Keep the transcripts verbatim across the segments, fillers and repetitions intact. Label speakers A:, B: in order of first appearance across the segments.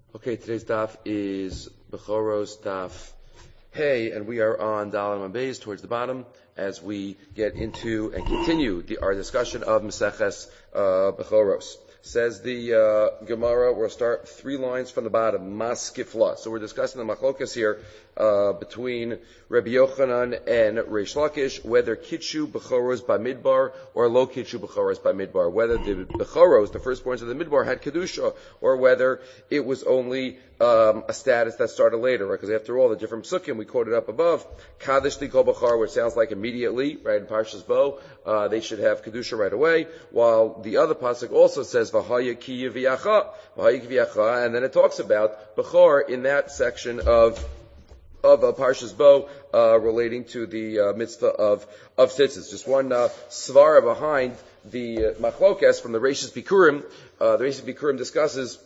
A: Okay, today's daf is Bechoros daf Hey, and we are on Dalam Beis towards the bottom as we get into and continue the, our discussion of Meseches uh, Bechoros. Says the uh, Gemara, we'll start three lines from the bottom, Mas Kifla. So we're discussing the machlokas here uh, between Rabbi Yochanan and Reish Lakish, whether Kitshu Bechoros by Midbar or Lo Kitshu Bechoros by Midbar, whether the Bechoros, the firstborns of the Midbar, had Kedusha, or whether it was only um, a status that started later, right? Because after all, the different psukim we quoted up above, Kadesh Likol Bechar, which sounds like immediately, right, in Parshas Bo, uh, they should have Kedusha right away, while the other pasuk also says, V'haya ki yiviyacha, V'haya ki yiviyacha, and then it talks about Bechar in that section of of uh, Parshas Bo, uh, relating to the uh, mitzvah of of tzitzis. Just one uh, svara behind the uh, machlokas from the Reishis Bikurim. Uh, the Reishis Bikurim discusses,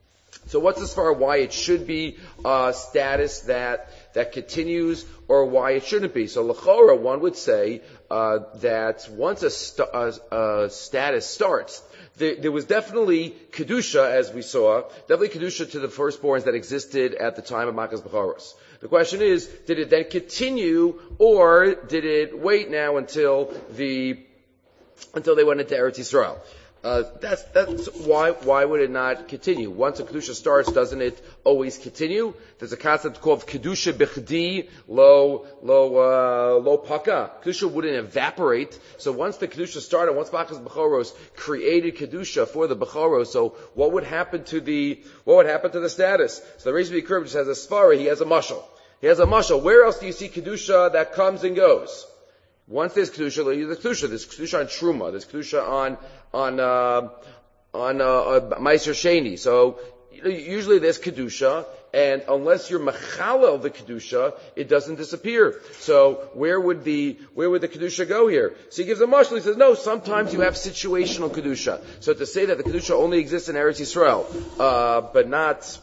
A: so what's as far why it should be uh status that that continues, or why it shouldn't be? So l'chora, one would say uh that once a, st- a, a status starts, there, there was definitely kedusha, as we saw, definitely kedusha to the firstborns that existed at the time of Makas Bechoros. The question is, did it then continue, or did it wait now until the until they went into Eretz Yisrael? Uh, that's, that's why, why would it not continue? Once a Kedusha starts, doesn't it always continue? There's a concept called Kedusha Bechdi, lo, lo, uh, lo Paka. Kedusha wouldn't evaporate. So once the Kedusha started, once Makas Bechoros created Kedusha for the Bechoros, so what would happen to the, what would happen to the status? So the Reish Bikurim just has a svara, he has a mashal. He has a mashal. Where else do you see Kedusha that comes and goes? Once there's kedusha, there's kedusha. There's kedusha on truma. There's kedusha on on uh, on uh, uh, meiser sheni. So usually there's kedusha, and unless you're machala of the kedusha, it doesn't disappear. So where would the where would the kedusha go here? So he gives a mashal. He says, no, sometimes you have situational kedusha. So to say that the kedusha only exists in Eretz Yisrael, uh, but not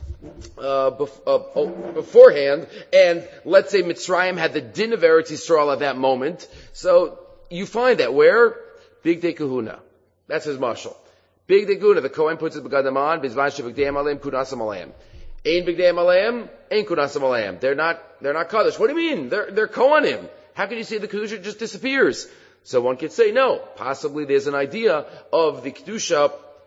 A: Uh, bef- uh, oh, beforehand, and let's say Mitzrayim had the din of Eretz Yisrael at that moment, so you find that where? Big Day Kahuna. That's his mashal. Big Day Kahuna, the Kohen puts his begadim on, Bizvan Shevigdayim Aleim, Kudasam Aleim. Ein Bigdayim Aleim, Ein Kudasam Aleim. They're not, they're not Kaddish. What do you mean? They're, they're Kohanim. How can you say the Kedusha just disappears? So one could say, no, possibly there's an idea of the Kedusha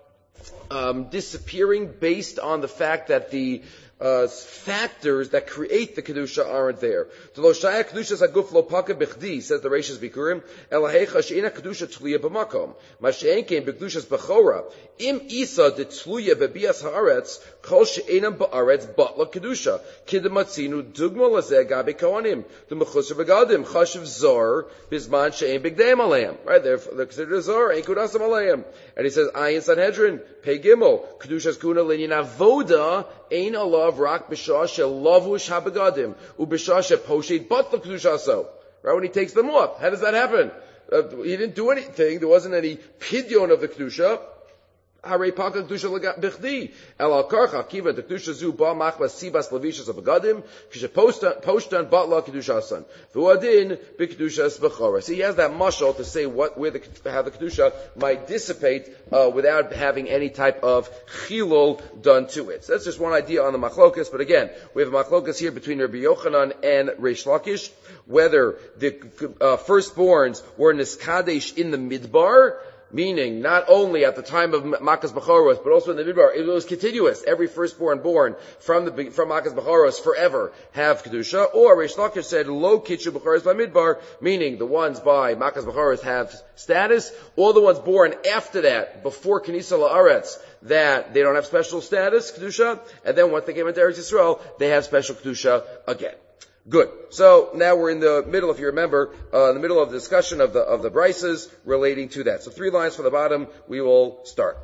A: Um, disappearing based on the fact that the uh, factors that create the kedusha aren't there. The loshaya kedusha zaguf lo paka b'chdi, says the Reishis Bikurim, elahecha she'ena kedusha tluya b'makom, ma she'enkein b'kedushas b'chora, im isa de tluya b'bias haaretz, kol she'enam ba'aretz batla kedusha, kidamatzinu dugma lazeh gabi kohanim, the mechusar v'gadim, chashiv zor, bizman she'en b'gdeim aleim. Right, they're, they're considered a zor, ein kudasam aleim. And he says, ayin Sanhedrin, pei gimel, kedushas kuna linyan avoda, ein alav rak b'shah shelavush habagadim, u b'shah sheposhet batla kedusha so. Right, when he takes them off. How does that happen? Uh, he didn't do anything. There wasn't any pidyon of the kedusha. Harei paka kedusha b'chdi. El al karcha kiva the kedusha zu ba machbas sibas levishas of agadim kishe postan batla kedusha son. V'uadin b'kedushas b'chora. So he has that mashal to say what where the how the kedusha might dissipate uh, without having any type of chilul done to it. So that's just one idea on the machlokas. But again, we have a machlokas here between Rabbi Yochanan and Reish Lakish, whether the uh, firstborns were niskadesh in the midbar, meaning not only at the time of Makas Bechoros, but also in the Midbar. It was continuous. Every firstborn born from the from Makas Bechoros forever have Kedusha. Or Reish Lakish said, Lo Kitshu Bechoros by Midbar, meaning the ones by Makas Bechoros have status, or the ones born after that, before Knisa La'aretz, that they don't have special status, Kedusha, and then once they came into Eretz Yisrael, they have special Kedusha again. Good. So now we're in the middle, if you remember, uh, in the middle of the discussion of the of the brises relating to that. So three lines from the bottom, we will start.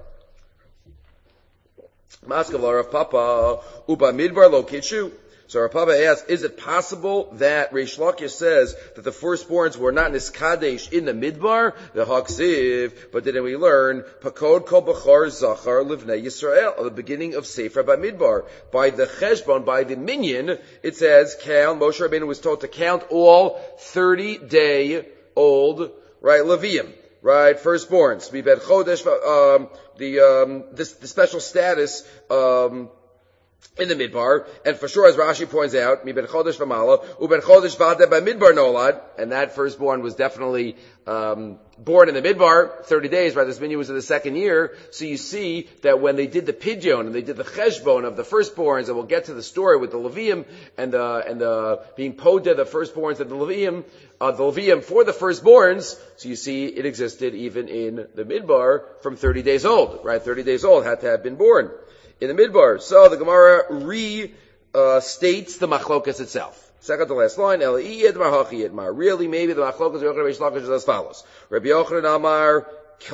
A: Maskav Rav Papa uba midbar lo kitshu. So Rav Papa asks, is it possible that Reish Lakish says that the firstborns were not niskadesh in the midbar, the haksiv, but then we learn pakod kol b'char zachar livnei Yisrael at the beginning of Sefer Bamidbar. By the cheshbon, by the minyan, it says count. Moshe Rabbeinu was told to count all thirty day old, right, Levium, right, firstborns. Mibed chodesh, um, the um, this the special status. Um, in the Midbar, and for sure, as Rashi points out, mi ben chodesh v'mala, u ben chodesh v'adeh b'midbar nolad, and that firstborn was definitely um, born in the Midbar, thirty days, right? This minyan was in the second year, so you see that when they did the pidyon, and they did the cheshbon of the firstborns, and we'll get to the story with the Levium, and the, and the, being podeh, the firstborns of the Levium, uh, the Levium for the firstborns, so you see it existed even in the Midbar from thirty days old, right? thirty days old had to have been born in the Midbar. So the Gemara re, uh, states the machlokas itself. Second to last line, El Iyed Mar Hachi Yidmar. Really, maybe the machlokas of Yochanan Reish Lakish is as follows. Rabbi Yochanan Amar,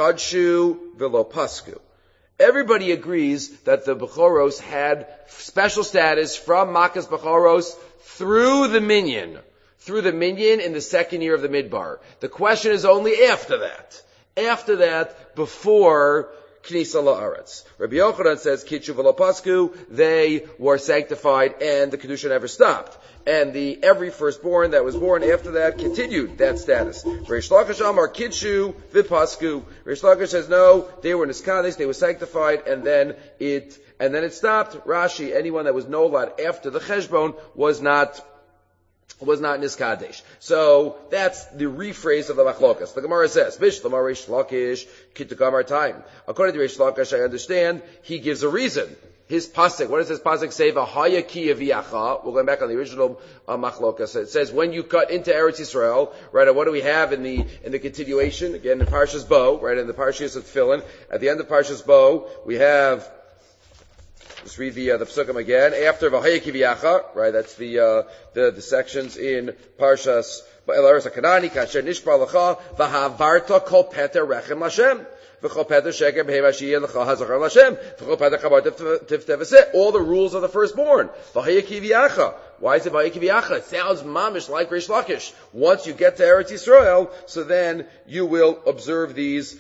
A: Kadshu V'lo Pasku. Everybody agrees that the Bechoros had special status from Makas Bechoros through the minyan. Through the minyan in the second year of the Midbar. The question is only after that. After that, before Knisa La'aretz. Rabbi Yochanan says, Kitshu v'lo pasku, they were sanctified and the Kedusha never stopped. And the, every firstborn that was born after that continued that status. Reish Lakish Amar, Kitshu v'pasku. Reish Lakish says, no, they were niskadesh, they were sanctified, and then it, and then it stopped. Rashi, anyone that was nolad after the cheshbon was not was not niskadesh. So that's the rephrase of the machlokas. The Gemara says, Bishlamar Reish Lakish Kitagamar time. According to Reish Lakish, I understand he gives a reason. His pasuk, what does his pasuk say? V'haya ki aviyacha. We're going back on the original uh, machlokas. It says when you cut into Eretz Yisrael, right? And what do we have in the in the continuation? Again, in Parshas Bo, right? In the Parshas of Tefillin, at the end of Parshas Bo, we have. Let's read the, uh, the Psukim again. After V'haya ki v'yacha, right, that's the, uh, the, the sections in Parshas Elaris HaKanani, Kasher Nishbar L'cha, V'havarta kol peter rechem Lashem. V'chol peter sheker b'hei v'ashiyah l'cha hazachar Lashem. V'chol peter chabar tiftev. All the rules of the firstborn. V'haya ki v'yacha. Why is it V'haya ki v'yacha? It sounds mamish like Reish Lakish. Once you get to Eretz Yisrael, so then you will observe these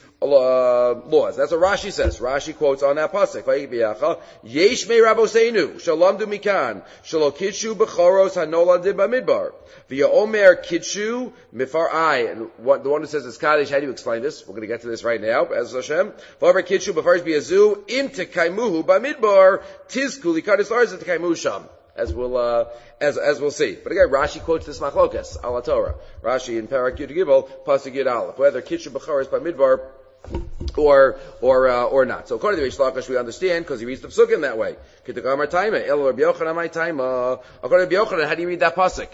A: Uh, laws. That's what Rashi says. Rashi quotes on that pasuk. Yesh me Raboseinu Shalom du mikan Shalo Kitshu Bechoros Hanoladim Bamidbar Via Omer Kitshu Mifar I. And what, the one who says it's Kaddish, how do you explain this? We're going to get to this right now. As Hashem. V'omer Kitshu Befarish Biazu Im Tekaimuhu Bamidbar Tizku Likadis Lars Tekaimu Sham. As we'll, uh, as, as we'll see. But again, Rashi quotes this machlokas, ala Torah. Rashi in Parak Yud Gimel, Pasuk Yud Aleph. Whether Kitshu Bechoros Bamidbar or or uh, or not. So according to Reish Lakish, we understand because he reads the psukim that way. According to Rabbi Yochanan, how do you read that pasuk?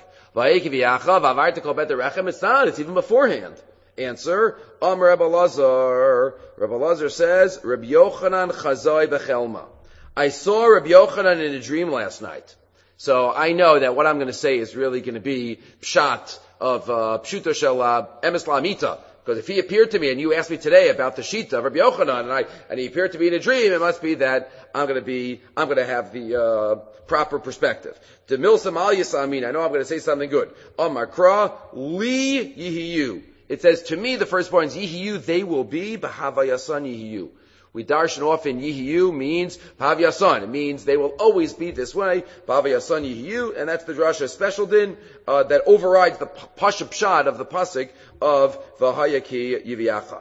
A: It's not. It's even beforehand. Answer: Amar Rabbi Lazar. Rabbi Lazar says, Rabbi Yochanan chazoi bechelma. I saw Rabbi Yochanan in a dream last night. So I know that what I'm going to say is really going to be pshat of uh, pshuto shel emes la'amita. Because if he appeared to me, and you asked me today about the Shita of Rabbi Yochanan, and I, and he appeared to me in a dream, it must be that I'm gonna be, I'm gonna have the, uh, proper perspective. The Milsam al Yisamin, I know I'm gonna say something good. Amar Kra, Li Yihiyu. It says, to me, the firstborns, Yihiyu, they will be, B'havayasan Yihiyu. We darshan off in Yihiyu means B'havayasan. It means they will always be this way. B'havayasan Yihiyu, and that's the drasha special din, uh, that overrides the pasha pshad of the pasuk of V'haya ki yiviyacha.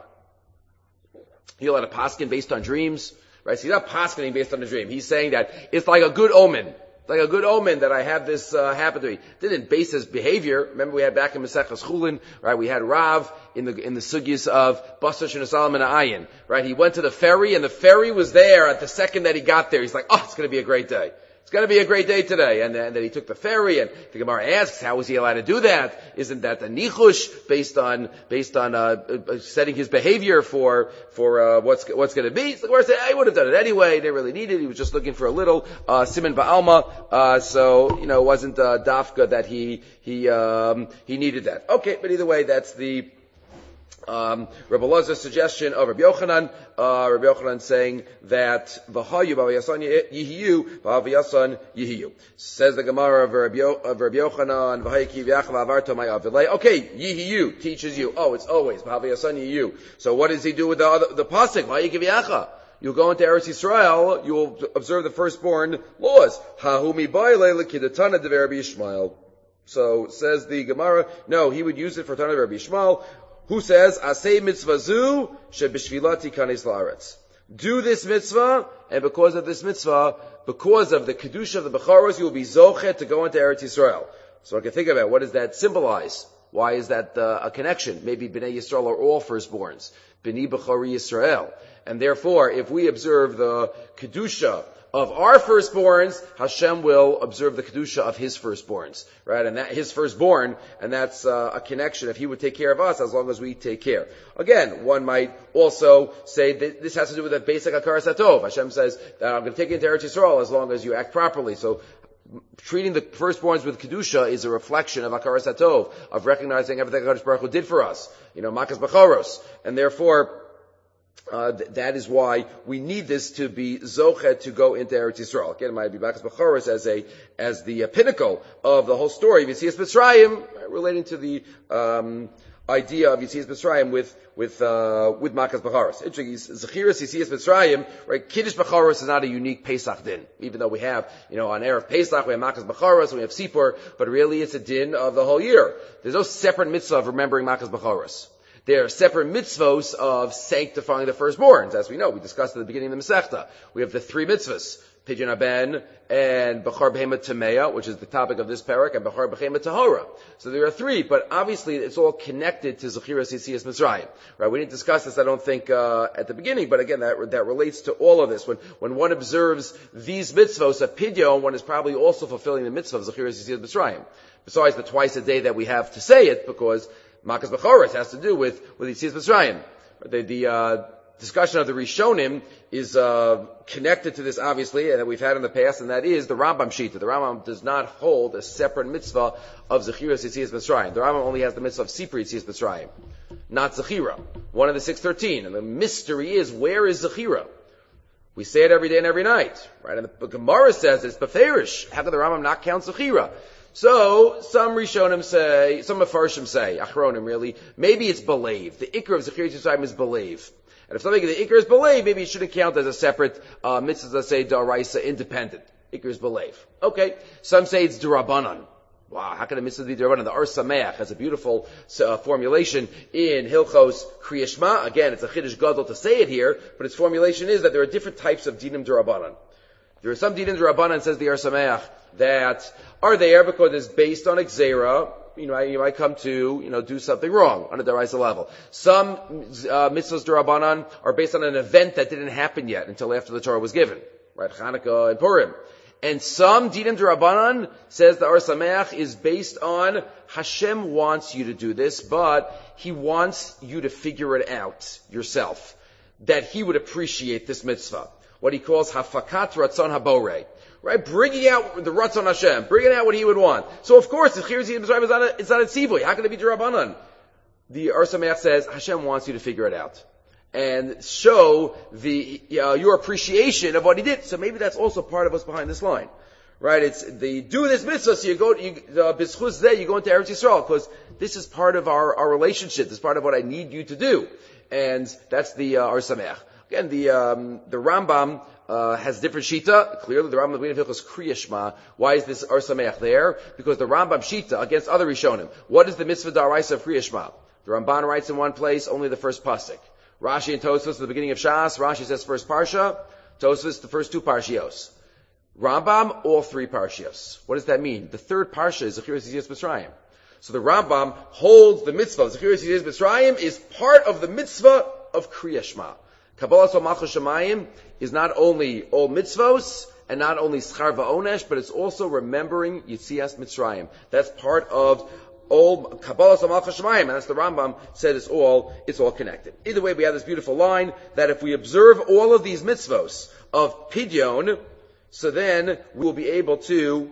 A: You'll let a paskin based on dreams, right? So he's not paskining based on a dream. He's saying that it's like a good omen. Like a good omen that I have this uh, happen to me. Didn't base his behavior. Remember we had back in Maseches Chulin, right? We had Rav in the in the sugyas of Basar Shina Solomon Ayin, right? He went to the ferry and the ferry was there at the second that he got there. He's like, oh, it's going to be a great day. It's going to be a great day today. And then, and then he took the ferry, and the Gemara asks, how was he allowed to do that? Isn't that the nichush based on, based on, uh, uh setting his behavior for, for, uh, what's, what's going to be? So the Gemara said, I would have done it anyway. He didn't really need it. He was just looking for a little, uh, siman ba'alma. Uh, so, you know, it wasn't, uh, dafka that he, he, um, he needed that. Okay, but either way, that's the, Um, Rabbi Lazar's suggestion of Rabbi Yochanan, uh, Rabbi Yochanan saying that v'hayu b'avayasan yihiyu b'avayasan yihiyu. Says the Gemara of Rabbi, Yo, of Rabbi Yochanan v'hayu ki v'yachav avarto my avilei. Okay, yihiyu teaches you. Oh, it's always b'avayasan yihiyu. So what does he do with the other, the pasuk v'hayu ki v'yachav? You'll go into Eretz Yisrael, you'll observe the firstborn laws. Hahumi ba'ilei l'kidatana de Rabbi Yishmael. So says the Gemara, no, he would use it for Tana of Rabbi Yishmael, who says, Asay mitzvah zu, shebishvilati kanis la'aretz. Do this mitzvah, and because of this mitzvah, because of the kedusha of the Bechoros, you will be zochet to go into Eretz Yisrael. So I can think about, what does that symbolize? Why is that uh, a connection? Maybe Bnei Yisrael are all firstborns. Bnei Bechori Yisrael. And therefore, if we observe the kedusha of our firstborns, Hashem will observe the kedusha of His firstborns, right? And that His firstborn, and that's uh, a connection. If He would take care of us, as long as we take care. Again, one might also say that this has to do with a basic hakaras hatov. Hashem says that I'm going to take you into Eretz Yisrael as long as you act properly. So, treating the firstborns with kedusha is a reflection of hakaras hatov, of recognizing everything HaKadosh Baruch Hu did for us. You know, makas bechoros, and therefore. Uh, th- that is why we need this to be zochet to go into Eretz Yisrael. Again, it might be Makas Bechoros as a as the uh, pinnacle of the whole story of Yetzias Mitzrayim, right, relating to the um, idea of Yetzias Mitzrayim with with uh, with Makas Bechoros. Interesting, Zechiras Yetzias Mitzrayim, right? Kiddush Bechoros is not a unique Pesach din, even though we have, you know, on Erev Pesach we have Makas Bechoros and we have Sipur, but really it's a din of the whole year. There's no separate mitzvah of remembering Makas Bechoros. There are separate mitzvos of sanctifying the firstborns. As we know, we discussed at the beginning of the Masechta. We have the three mitzvahs, Pidyon Haben, and Bechar Behema Tameya, which is the topic of this parak, and Bechar Behema Tahora. So there are three, but obviously it's all connected to Zechiras Yetzias Mitzrayim. Right? We didn't discuss this, I don't think, uh, at the beginning, but again, that, that relates to all of this. When, when one observes these mitzvos of Pidyon, one is probably also fulfilling the mitzvah of Zechiras Yetzias Mitzrayim. Besides the twice a day that we have to say it, because Makas Bechoros has to do with, with Yetzias Mitzrayim. The, the, uh, discussion of the Rishonim is, uh, connected to this, obviously, and that we've had in the past, and that is the Rambam Shita. The Rambam does not hold a separate mitzvah of Zechiras Yetzias Mitzrayim. The Rambam only has the mitzvah of Sipur Yetzias Mitzrayim, not Zechira. One of the six thirteen. And the mystery is, where is Zechira? We say it every day and every night, right? And the Gemara says it's Beferish. How can the Rambam not count Zechira? So, some Rishonim say, some Mefarshim say, Achronim really, maybe it's Belev. The Ikr of Zechiras Yetzias is Belev. And if something, the Ikr is Belev, maybe it shouldn't count as a separate, uh, mitzvah, let's say, Daraisa, independent. Ikr is Belev. Okay. Some say it's Durabanan. Wow, how can a mitzvah be Durabanan? The Ar Sameach has a beautiful uh, formulation in Hilchos Kriya Shema. Again, it's a Chiddush Gadol to say it here, but its formulation is that there are different types of Dinim Durabanan. There are some Dinim Durabanan, says the Ar Sameach, that are there because it's based on Xera. You know, you might come to, you know, do something wrong on a deraisa level. Some uh, mitzvahs derabanan are based on an event that didn't happen yet until after the Torah was given, right? Chanukah and Purim. And some dinim derabanan, says the Ar Sameach, is based on Hashem wants you to do this, but He wants you to figure it out yourself, that He would appreciate this mitzvah. What He calls hafakat ratzon haborei. Right? Bringing out the Ratzon Hashem, bringing out what He would want. So of course, the Zechiras Yetzias Mitzrayim is not a, it's not a tzivui. How can it be Durabanan? The Ar Sameach says, Hashem wants you to figure it out. And show the, uh, your appreciation of what He did. So maybe that's also part of what's behind this line. Right? It's the, do this mitzvah, so you go, you, uh, b'schus zeh, you go into Eretz Yisrael, because this is part of our, our relationship. This is part of what I need you to do. And that's the, uh, Ar Sameach. Again, the, um, the Rambam, Uh, has different shita. Clearly, the Rambam of Hilchos Kriya Shema. Why is this Ar Sameach there? Because the Rambam shita against other Rishonim. What is the mitzvah daraisa of Kriya Shema? The Ramban writes in one place only the first pasuk. Rashi and Tosfos at the beginning of Shas. Rashi says first parsha. Tosfos the first two parshios. Rambam all three parshios. What does that mean? The third parsha is Zechiras Yetzias Mitzrayim. So the Rambam holds the mitzvah of Zechiras Yetzias Mitzrayim is part of the mitzvah of Kriya Shema. Kabbalas Malchus Shemayim is not only all mitzvos and not only schar va'onesh, but it's also remembering Yetzias Mitzrayim. That's part of all Kabbalas Malchus Shemayim, and that's the Rambam said it's all it's all connected. Either way, we have this beautiful line that if we observe all of these mitzvos of Pidyon, so then we will be able to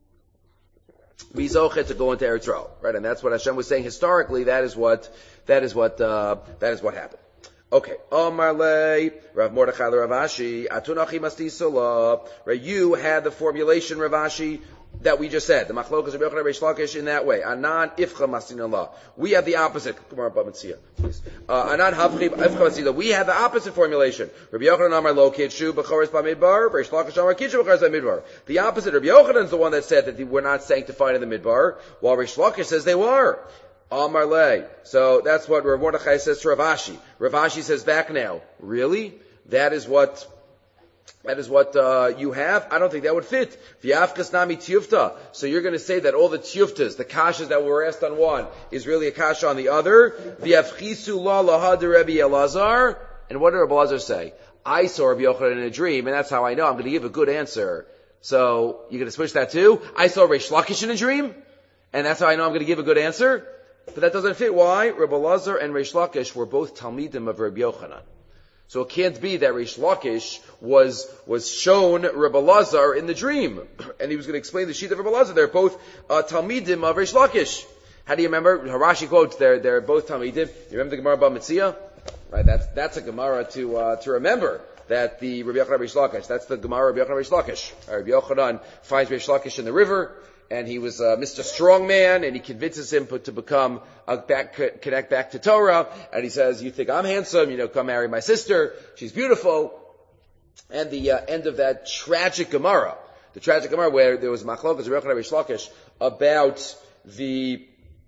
A: be zochet to go into Eretz Yisrael, right? And that's what Hashem was saying historically. That is what that is what uh, that is what happened. Okay. Omar le Rav Mordechai Rav Ashi Atunachi Mastisala. Right, you had the formulation Rav Ashi that we just said. The Machlokas Rabbi Yochanan Reish Lakish in that way. Anan Ifcha Mastinallah. We have the opposite. Kumar Bamitzia, please. Anan Havchi Ifcha Mastinallah. We have the opposite formulation. Rabbi Yochanan Amar Lo Kidshu B'Choros B'Midbar. Reish Lakish Amar Kidshu B'Choros B'Midbar. The opposite. Rabbi Yochanan is the one that said that they were not sanctified in the Midbar, while Reish Lakish says they were. Amar le. So that's what Rav Mordechai says to Rav Ashi. Rav Ashi says back now, really? That is what That is what uh, you have. I don't think that would fit. V'yafkas nami tiyufta. So you're going to say that all the tiyuftas, the kashas that were asked on one, is really a kasha on the other. V'yafchisu la lahad Rabbi Elazar. And what did Rabbi Elazar say? I saw Rabbi Yochanan in a dream, and that's how I know I'm going to give a good answer. So you're going to switch that too? I saw Reish Lakish in a dream, and that's how I know I'm going to give a good answer. But that doesn't fit. Why? Rabbi Elazar and Reish Lakish were both Talmidim of Rabbi Yochanan. So it can't be that Reish Lakish was, was shown Rabbi Elazar in the dream. And he was going to explain the sheet of Rabbi Elazar. They're both, uh, Talmidim of Reish Lakish. How do you remember? Harashi quotes, they're, they're both Talmidim. You remember the Gemara about Metzia? Right, that's, that's a Gemara to, uh, to remember. That the Rabbi Yochanan Reish Lakish, that's the Gemara Rabbi Yochanan Reish Lakish. Uh, Rabbi Yochanan finds Reish Lakish in the river, and he was uh, Mister Strongman, and he convinces him to become uh, back, connect back to Torah, and he says, "You think I'm handsome? You know, come marry my sister. She's beautiful." And the uh, end of that tragic Gemara, the tragic Gemara where there was machlokas Rabbi Yochanan Reish Lakish about the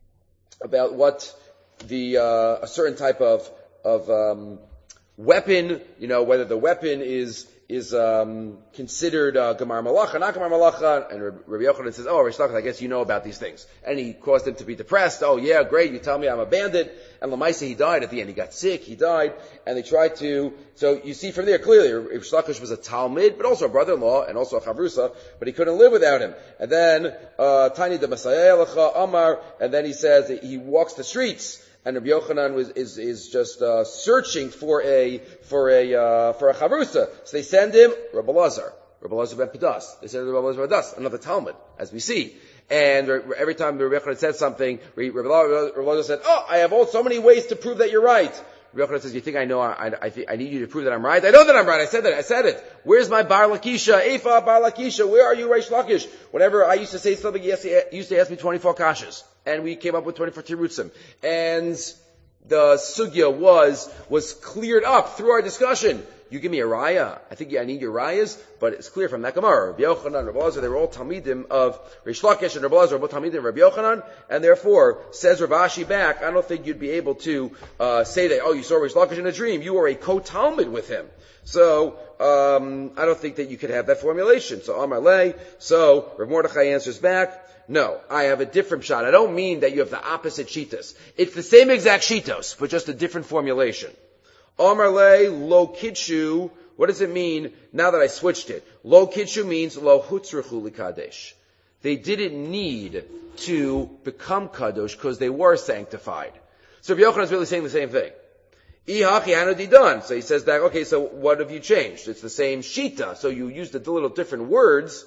A: about what the uh, a certain type of of um, weapon, you know, whether the weapon is is um, considered uh, Gemar Malacha, not Gemar Malacha, and Rabbi Yochanan says, "Oh, Reish Lakish, I guess you know about these things." And he caused him to be depressed. "Oh, yeah, great, you tell me I'm a bandit." And Lamaisa, he died at the end. He got sick, he died, and they tried to, so you see from there clearly, Reish Lakish was a Talmid, but also a brother-in-law, and also a Chavrusa, but he couldn't live without him. And then, uh, Tani de Masayeh Lecha Amar, and then he says that he walks the streets, and Rabbi Yochanan was, is, is just, uh, searching for a, for a, uh, for a chavrusa. So they send him, Rabbi Elazar. Rabbi Elazar ben Padas. They send Rabbi Elazar ben Padas, another Talmud, as we see. And every time Rabbi Yochanan said something, Rabbi Elazar said, "Oh, I have all so many ways to prove that you're right." Rabbi Yochanan says, "You think I know, I, I, think, I need you to prove that I'm right? I know that I'm right. I said that. I said it. Where's my Bar Lakisha? Efa Bar Lakisha. Where are you, Reish Lakish?" Whenever I used to say something, he used to ask me twenty-four kashas. And we came up with twenty-four tirutzim. And the sugya was, was cleared up through our discussion. You give me a raya. I think yeah, I need your rayas, but it's clear from that Gemara. Rabbi Yochanan, Rabbi Elazar, they were all Talmidim of Reish Lakish, and Rabbi Elazar were both Talmidim of Rabbi Yochanan, and therefore, says Rav Ashi back, I don't think you'd be able to uh, say that, "Oh, you saw Reish Lakish in a dream. You were a co-Talmid with him." So, um, I don't think that you could have that formulation. So, Amar Lei, so Rav Mordechai answers back, "No, I have a different shot. I don't mean that you have the opposite shitas. It's the same exact shitos, but just a different formulation." Amar Le, lo kitshu, what does it mean now that I switched it? Lo kitshu means lo hutzruchu likadesh. They didn't need to become kadosh because they were sanctified. So Rabbi Yochanan is really saying the same thing. Ihachi hanudi done. So he says that, okay, so what have you changed? It's the same shita. So you used the little different words.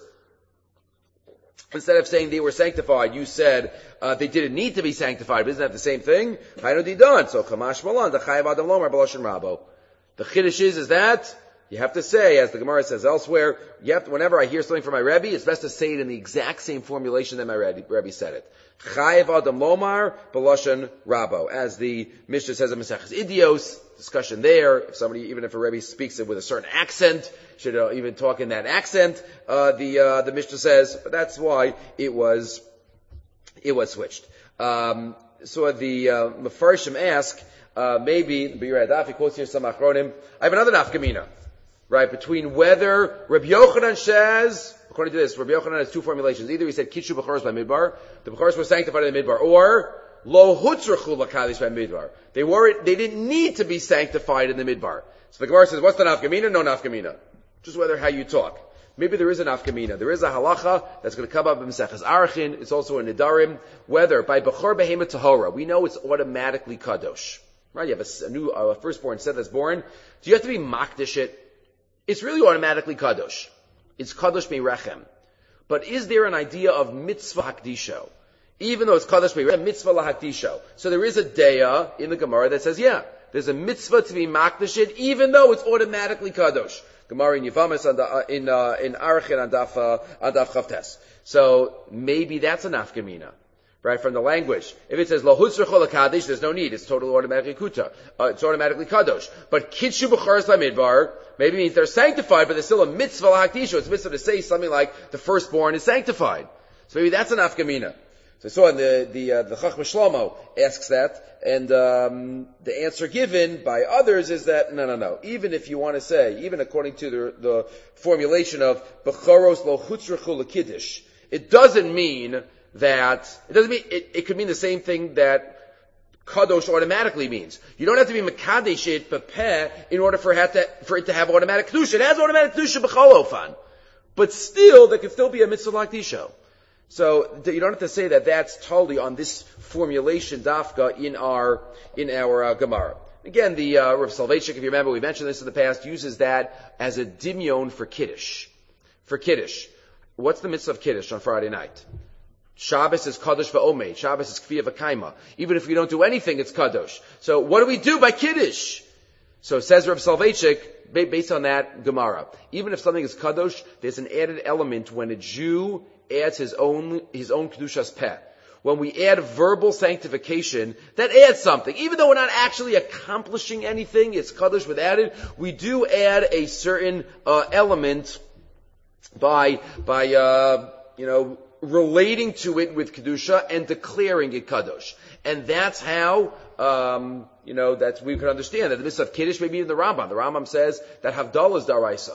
A: Instead of saying they were sanctified, you said uh, they didn't need to be sanctified. But isn't that the same thing? Hainu done. So Kamash Malan, the Chayav Adam Lomar Baloshin Rabo. The Chiddush is, is that you have to say, as the Gemara says elsewhere, you have to, whenever I hear something from my Rebbe, it's best to say it in the exact same formulation that my Rebbe, Rebbe said it. Chayav Adam Lomar Baloshin Rabo. As the Mishnah says in Maseches Idios, discussion there. If somebody, even if a Rebbe speaks it with a certain accent, should uh, even talk in that accent. Uh, the uh, the Mishnah says, but that's why it was it was switched. Um, so the uh, Mefarshim ask, uh, maybe the B'yirei Daf quotes here some achronim. I have another nafkamina, right? Between whether Rabbi Yochanan says, according to this, Rabbi Yochanan has two formulations. Either he said Kitshu B'choros by Midbar, the B'choros were sanctified in the Midbar, or Lo hutzrachu lakadosh by midbar. They weren't, they didn't need to be sanctified in the midbar. So the Gemara says, what's the nafkamina? No nafkamina. Just whether how you talk. Maybe there is a nafkamina. There is a halacha that's going to come up in Maseches Arachin. It's also in Nidarim. Whether by bechor behema tahora, we know it's automatically kadosh. Right? You have a, a new a firstborn set that's born. Do you have to be makdish it? It's really automatically kadosh. It's kadosh me'rechem. But is there an idea of mitzvah hakdisho? Even though it's Kadosh Me'rechem, mitzvah lahakdisho. So there is a deya in the Gemara that says, yeah, there's a mitzvah to be makdashit, even though it's automatically Kadosh. Gemara in Yevamis, uh, in, uh, in Arachin, on Daf, uh, on Daf Chavtes. So maybe that's a nafkamina, right, from the language. If it says, lo hutzrecho l'kadosh, there's no need. It's totally automatically kuta. Uh, it's automatically Kadosh. But kitshu b'charas l'midbar, maybe means they're sanctified, but there's still a mitzvah lahakdisho. It's a mitzvah to say something like, the firstborn is sanctified. So maybe that's a nafkamina. So I saw in the the uh, the Chachma Shlomo asks that, and um, the answer given by others is that no, no, no. Even if you want to say, even according to the the formulation of Bechoros lo chutzrechu lekiddush, it doesn't mean that it doesn't mean it, it could mean the same thing that kadosh automatically means. You don't have to be mekadesh it bepeh in order for it to for it to have automatic kedusha. It has automatic kedusha b'cholofan, but still there can still be a mitzvah lakdisho. So you don't have to say that that's totally on this formulation dafka in our in our uh, Gemara. Again, the uh, Rav Soloveitchik, if you remember, we mentioned this in the past, uses that as a dimyon for kiddush. For kiddush, what's the mitzvah of kiddush on Friday night? Shabbos is kadosh v'omeid. Shabbos is kfiyah v'kaima. Even if we don't do anything, it's kadosh. So what do we do by kiddush? So says Rav Soloveitchik, based on that Gemara, even if something is kadosh, there's an added element when a Jew adds his own his own kedushas peh. When we add verbal sanctification, that adds something. Even though we're not actually accomplishing anything, it's kadosh without it, we do add a certain uh, element by by uh, you know relating to it with kedusha and declaring it kadosh. And that's how um, you know that we can understand that the mitzvah of kiddush, maybe even the Rambam. The Rambam says that havdalah is daraisa.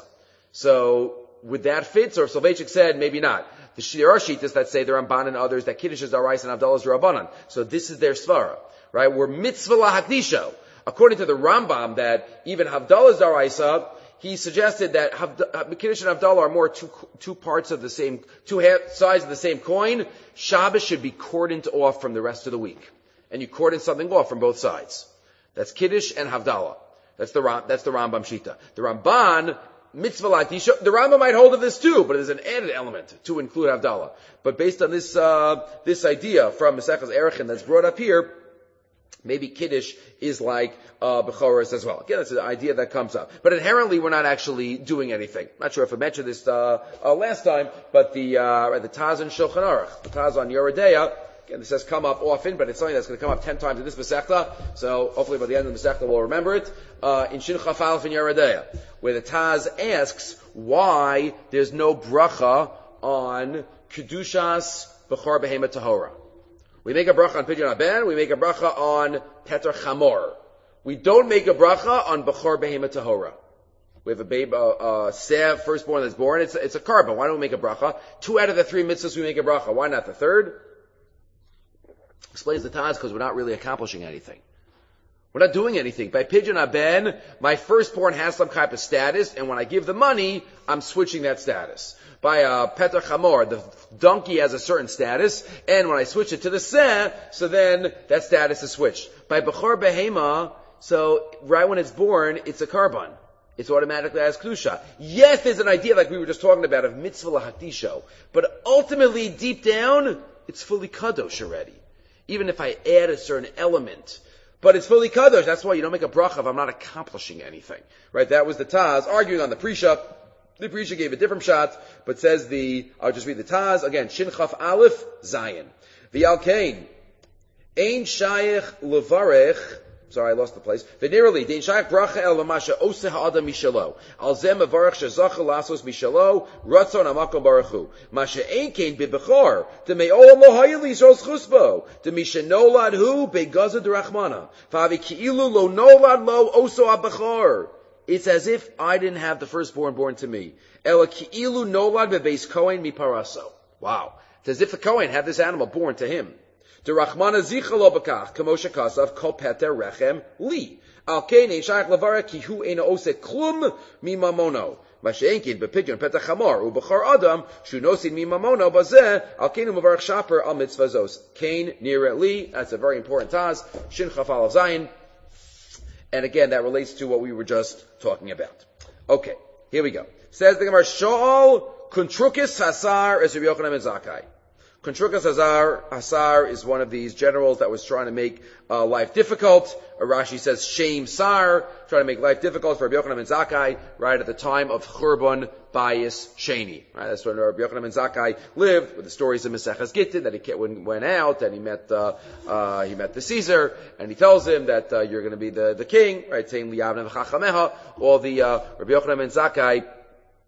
A: So would that fit? So if Soloveitchik said maybe not. There are shittas that say the Ramban and others that Kiddush is Daraisa and Havdalah is Rabbanan. So this is their svara, right? We're mitzvah lahakdisho. According to the Rambam, that even Havdalah is Daraisa, he suggested that Kiddush and Havdalah are more two, two parts of the same, two half, sides of the same coin. Shabbos should be cordoned off from the rest of the week. And you cordon something off from both sides. That's Kiddush and Havdalah. That's the, that's the Rambam shita. The Ramban, mitzvah lakdisha, the Rambam might hold of this too, but there's an added element to include Havdalah. But based on this, uh, this idea from Maseches Erechin that's brought up here, maybe Kiddush is like, uh, Bechoros as well. Again, it's an idea that comes up. But inherently, we're not actually doing anything. Not sure if I mentioned this, uh, uh last time, but the, uh, the Taz in Shulchan Aruch, the Taz on Yoredeya, again, this has come up often, but it's something that's going to come up ten times in this Masechta, so hopefully by the end of the Masechta we'll remember it, uh, in Shin Chaf Aleph in Yoredeya, where the Taz asks why there's no bracha on Kedushas Bechor Behema Tahora. We make a bracha on Pidyon Haben, we make a bracha on Peter Chamor. We don't make a bracha on Bechor Behema Tahora. We have a babe, uh, uh, Sev, firstborn that's born, it's, it's a carbon. Why don't we make a bracha? Two out of the three mitzvahs we make a bracha. Why not the third? Explains the Taz, because we're not really accomplishing anything. We're not doing anything. By Pidyon Haben, my firstborn has some type of status, and when I give the money, I'm switching that status. By uh, Peter Chamor, the donkey has a certain status, and when I switch it to the Seh, so then that status is switched. By Bechor Behema, so right when it's born, it's a carbon. It's automatically as Kedusha. Yes, there's an idea like we were just talking about of mitzvah lahakdisho, but ultimately, deep down, it's fully kadosh already. Even if I add a certain element. But it's fully kadosh. That's why you don't make a bracha if I'm not accomplishing anything. Right? That was the Taz arguing on the Prisha. The Prisha gave a different shot, but says the, I'll just read the Taz. Again, Shin Chaf Aleph, Zayin. V'yal Kain. Ein shayach levarech. Sorry, I lost the place. Venerally, dein shayach bracha el lamasha oseh ha'adam mishalo. Al zem avarech shezacha lasos mishalo, ratzon hamakom baruchu. Masha ein kain bibechor, de me'olam lo hayeli zos chusbo, de misha nolad hu begazad rachmana, fa'avi ki'ilu lo nolad lo oso abechor. It's as if I didn't have the firstborn born to me. Ela ki'ilu nolad bebeis kohen mi paraso. Wow. It's as if the Kohen had this animal born to him. The Rachmana zichalo bakach, kamosha kasav kol peter rechem li. Al kein ein shayach levara ki hu ein ose klum mi mamono. Masheenkin bepidyon peter chamor u bechor adam shu nosin mi mamono bazeh al kein umavarach shaper al mitzvah zos. Kain nira li. That's a very important taz. Shin chaf alav zayin. And again, that relates to what we were just talking about. Okay, here we go. Says the Gemara, Sho'al kuntrukis hasar es Rabbi Yochanan ben Zakkai. Kontrukas Hazar, Hasar is one of these generals that was trying to make uh, life difficult. Rashi says shame Sar, trying to make life difficult for Rabbi Yochanan ben Zakkai, right at the time of Churban Bayis Sheni. Right, that's when Rabbi Yochanan ben Zakkai lived, with the stories of Maseches Gittin, that he went out and he met uh, uh, he met the Caesar, and he tells him that uh, you're going to be the, the king, right? Saying Liyavne v'chachameha. All the uh, Rabbi Yochanan ben Zakkai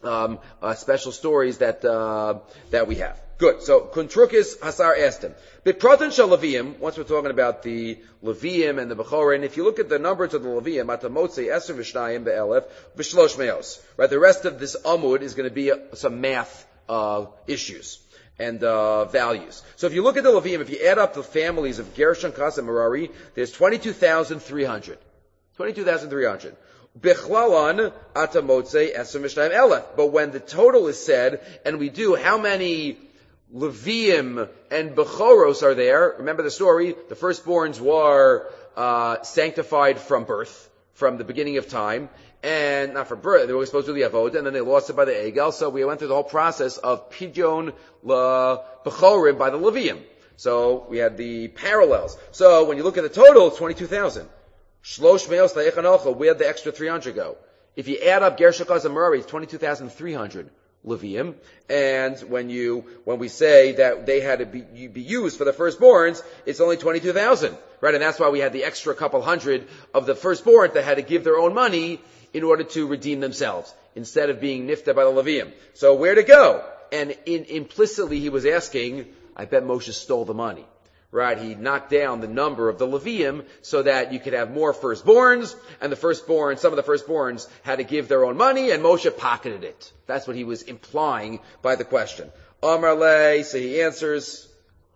A: um, uh, special stories that uh, that we have. Good. So Kuntrukis Hasar asked him, Biprotan shel Leviim, once we're talking about the Leviim and the Bechorah, and if you look at the numbers of the Leviim, Atamotze, Eser Vishnayim, Be'elef, B'shlosh Meos, right? The rest of this Amud is going to be uh, some math uh, issues and uh, values. So if you look at the Leviim, if you add up the families of Gershon, Kas, and Merari, there's twenty-two thousand three hundred. twenty-two thousand three hundred. Bichlalan Atamotze, Eser Vishnayim, Elef. But when the total is said, and we do, how many Leviim and Bechoros are there? Remember the story? The firstborns were uh, sanctified from birth, from the beginning of time, and not from birth. They were supposed to do the avoda, and then they lost it by the egel. So we went through the whole process of pidyon la Bechorim by the Leviim. So we had the parallels. So when you look at the total, it's twenty-two thousand. Shlosh meos la'echanocha. Where'd the extra three hundred go? If you add up Gershon, Kaz, and Merari, it's twenty-two thousand three hundred. Levium, and when you when we say that they had to be, be used for the firstborns, it's only twenty-two thousand, right? And that's why we had the extra couple hundred of the firstborn that had to give their own money in order to redeem themselves, instead of being nifta by the Levium. So where to go? And in, implicitly he was asking, I bet Moshe stole the money. Right, he knocked down the number of the Levium so that you could have more firstborns, and the firstborn, some of the firstborns had to give their own money, and Moshe pocketed it. That's what he was implying by the question. Amar le, so he answers,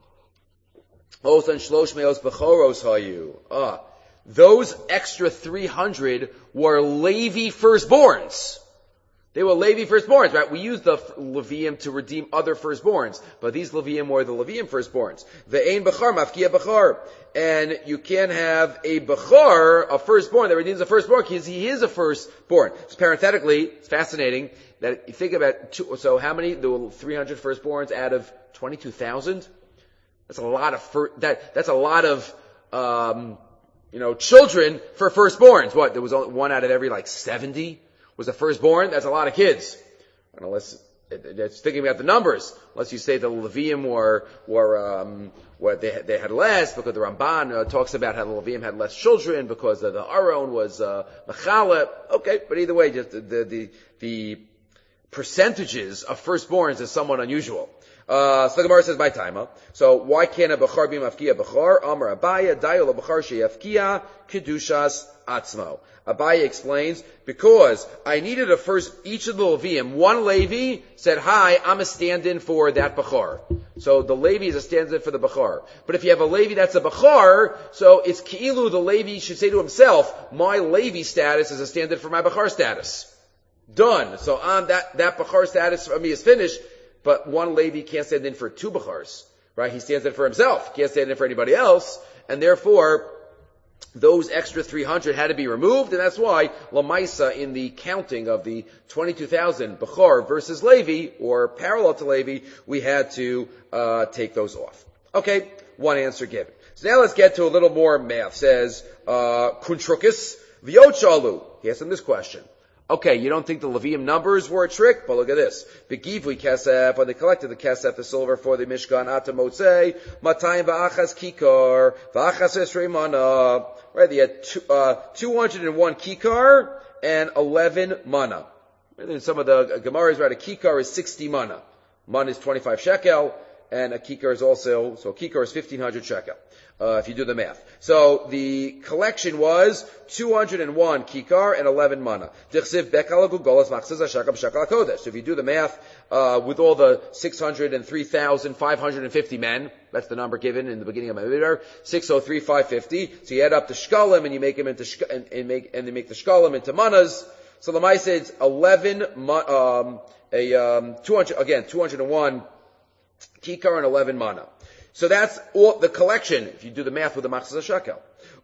A: Osan shlosh meos bechoros hayu. Ah, those extra three hundred were Levi firstborns. They were Levi firstborns, right? We use the Levium to redeem other firstborns, but these Levium were the Levium firstborns. Ve'ein bechar, mafkia bechar. And you can't have a bechar, a firstborn, that redeems a firstborn, because he is a firstborn. So parenthetically, it's fascinating that you think about, two, so how many? There were three hundred firstborns out of twenty-two thousand? That's a lot of, fir- that, that's a lot of, um, you know, children for firstborns. What? There was only one out of every like seventy? Was a firstborn? That's a lot of kids. And unless it's thinking about the numbers, unless you say the Levium were were um, were they they had less, because the Ramban uh, talks about how the Levium had less children because the, the Aron was uh, Mechaleh. Okay, but either way, just the the the, the percentages of firstborns is somewhat unusual. Uh, so the Gemara says by time. So why can't a bechar be mafkia bechar? Amar Abaya dayo lebechar sheyafkia kedushas atzmo. Abaya explains, because I needed a first, each of the Levium, one Levi said, hi, I'm a stand-in for that bechar. So the Levi is a stand-in for the bechar. But if you have a Levi that's a bechar, so it's ki'ilu, the Levi should say to himself, my Levi status is a stand-in for my bechar status. Done. So on that, that bechar status for me is finished, but one Levi can't stand in for two bechars, right? He stands in for himself, can't stand in for anybody else, and therefore, those extra three hundred had to be removed, and that's why Lamaisa, in the counting of the twenty-two thousand Bechor versus Levi, or parallel to Levi, we had to uh take those off. Okay, one answer given. So now let's get to a little more math. Says uh Kuntrukis V'yochalu. He asked him this question. Okay, you don't think the Levium numbers were a trick? But look at this. Begivui kesef, when they collected the kesef, the silver for the Mishkan, Ata Motzei, Matayim v'achas kikar, v'achas esrei mana. Right, they had two, uh, two hundred one kikar and eleven mana. And in some of the Gemaras, right, a kikar is sixty mana. Mana is twenty-five shekel, and a kikar is also, so a kikar is fifteen hundred shekel. Uh, if you do the math. So the collection was two hundred one kikar and eleven mana. So if you do the math, uh, with all the six hundred three thousand five hundred fifty men, that's the number given in the beginning of my video, six hundred three thousand five hundred fifty. So you add up the shkalim and you make them into, shk- and, and make, and they make the shkalim into manas. So the Maisa says eleven, um, a, um, two hundred, again, two hundred one kikar and eleven mana. So that's all the collection, if you do the math with the machzah shekel.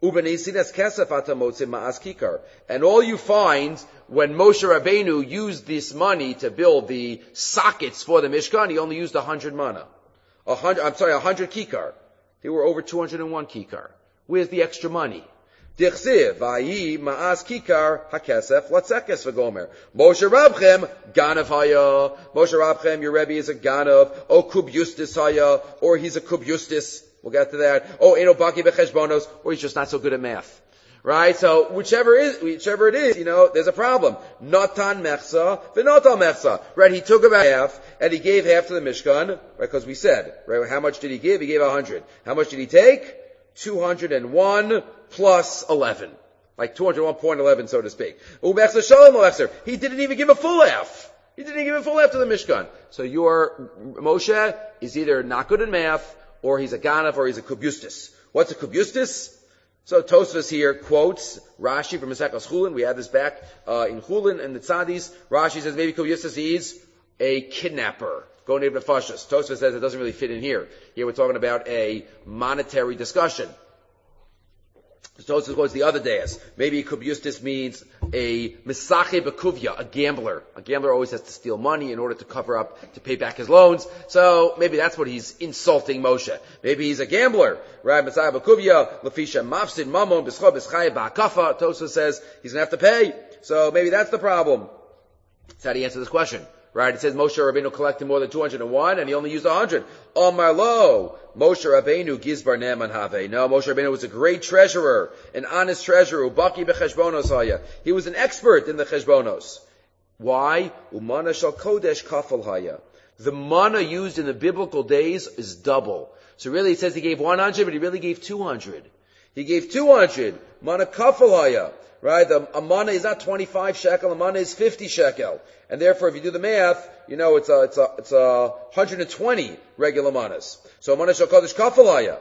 A: And all you find when Moshe Rabbeinu used this money to build the sockets for the Mishkan, he only used a hundred mana. A hundred, I'm sorry, a hundred kikar. There were over two hundred one kikar. Where's the extra money? Dichsiv, vayi ma'as kikar hakesef latzekes v'gomer. Moshe Rabchem ganav haya. Moshe Rabchem, your Rebbe is a ganav. O kub yustis haya, or he's a kub yustis. We'll get to that. Oh, eno baki becheshbonos, or he's just not so good at math. Right? So whichever is, whichever it is, you know, there's a problem. Natan mechsa, v'notal mechsa. Right? He took about half, and he gave half to the Mishkan, right? Because we said, right? How much did he give? He gave a hundred. How much did he take? Two hundred and one plus eleven. Like two hundred one point one one, so to speak. Umechsa shalom mechser. He didn't even give a full half. He didn't even give a full half to the Mishkan. So your Moshe is either not good in math, or he's a Ganav, or he's a Kubustis. What's a Kubustis? So Tosfos here quotes Rashi from Maseches Chulin. We had this back uh, in Chulin and the Tzadis. Rashi says maybe Kubustis is a kidnapper. Go near the Nefashos. Tosfos says it doesn't really fit in here. Here we're talking about a monetary discussion. Tosfos quotes the other days. Maybe Kubustis means a Misache Bekuvya, a gambler. A gambler always has to steal money in order to cover up, to pay back his loans. So maybe that's what he's insulting Moshe. Maybe he's a gambler. Right? Misache Bekuvya, Lefisha Mafsid Mamon, Bischo Bischaye Ba'akafa. Tosfos says he's going to have to pay. So maybe that's the problem. That's how do you answer this question? Right? It says Moshe Rabbeinu collected more than two hundred one and he only used one hundred. Omar lo, Moshe Rabbeinu gizbar ne'eman have. No, Moshe Rabbeinu was a great treasurer, an honest treasurer. Ubaki becheshbonos haya. He was an expert in the cheshbonos. Why? Umana shal kodesh kafal haya. The mana used in the biblical days is double. So really it says he gave one hundred, but he really gave two hundred. He gave two hundred. Mana kafal haya. Right? The, a mana is not twenty-five shekel, a mana is fifty shekel. And therefore, if you do the math, you know, it's a, it's a, it's a one hundred twenty regular manas. So, mana shal kodesh kafalaya.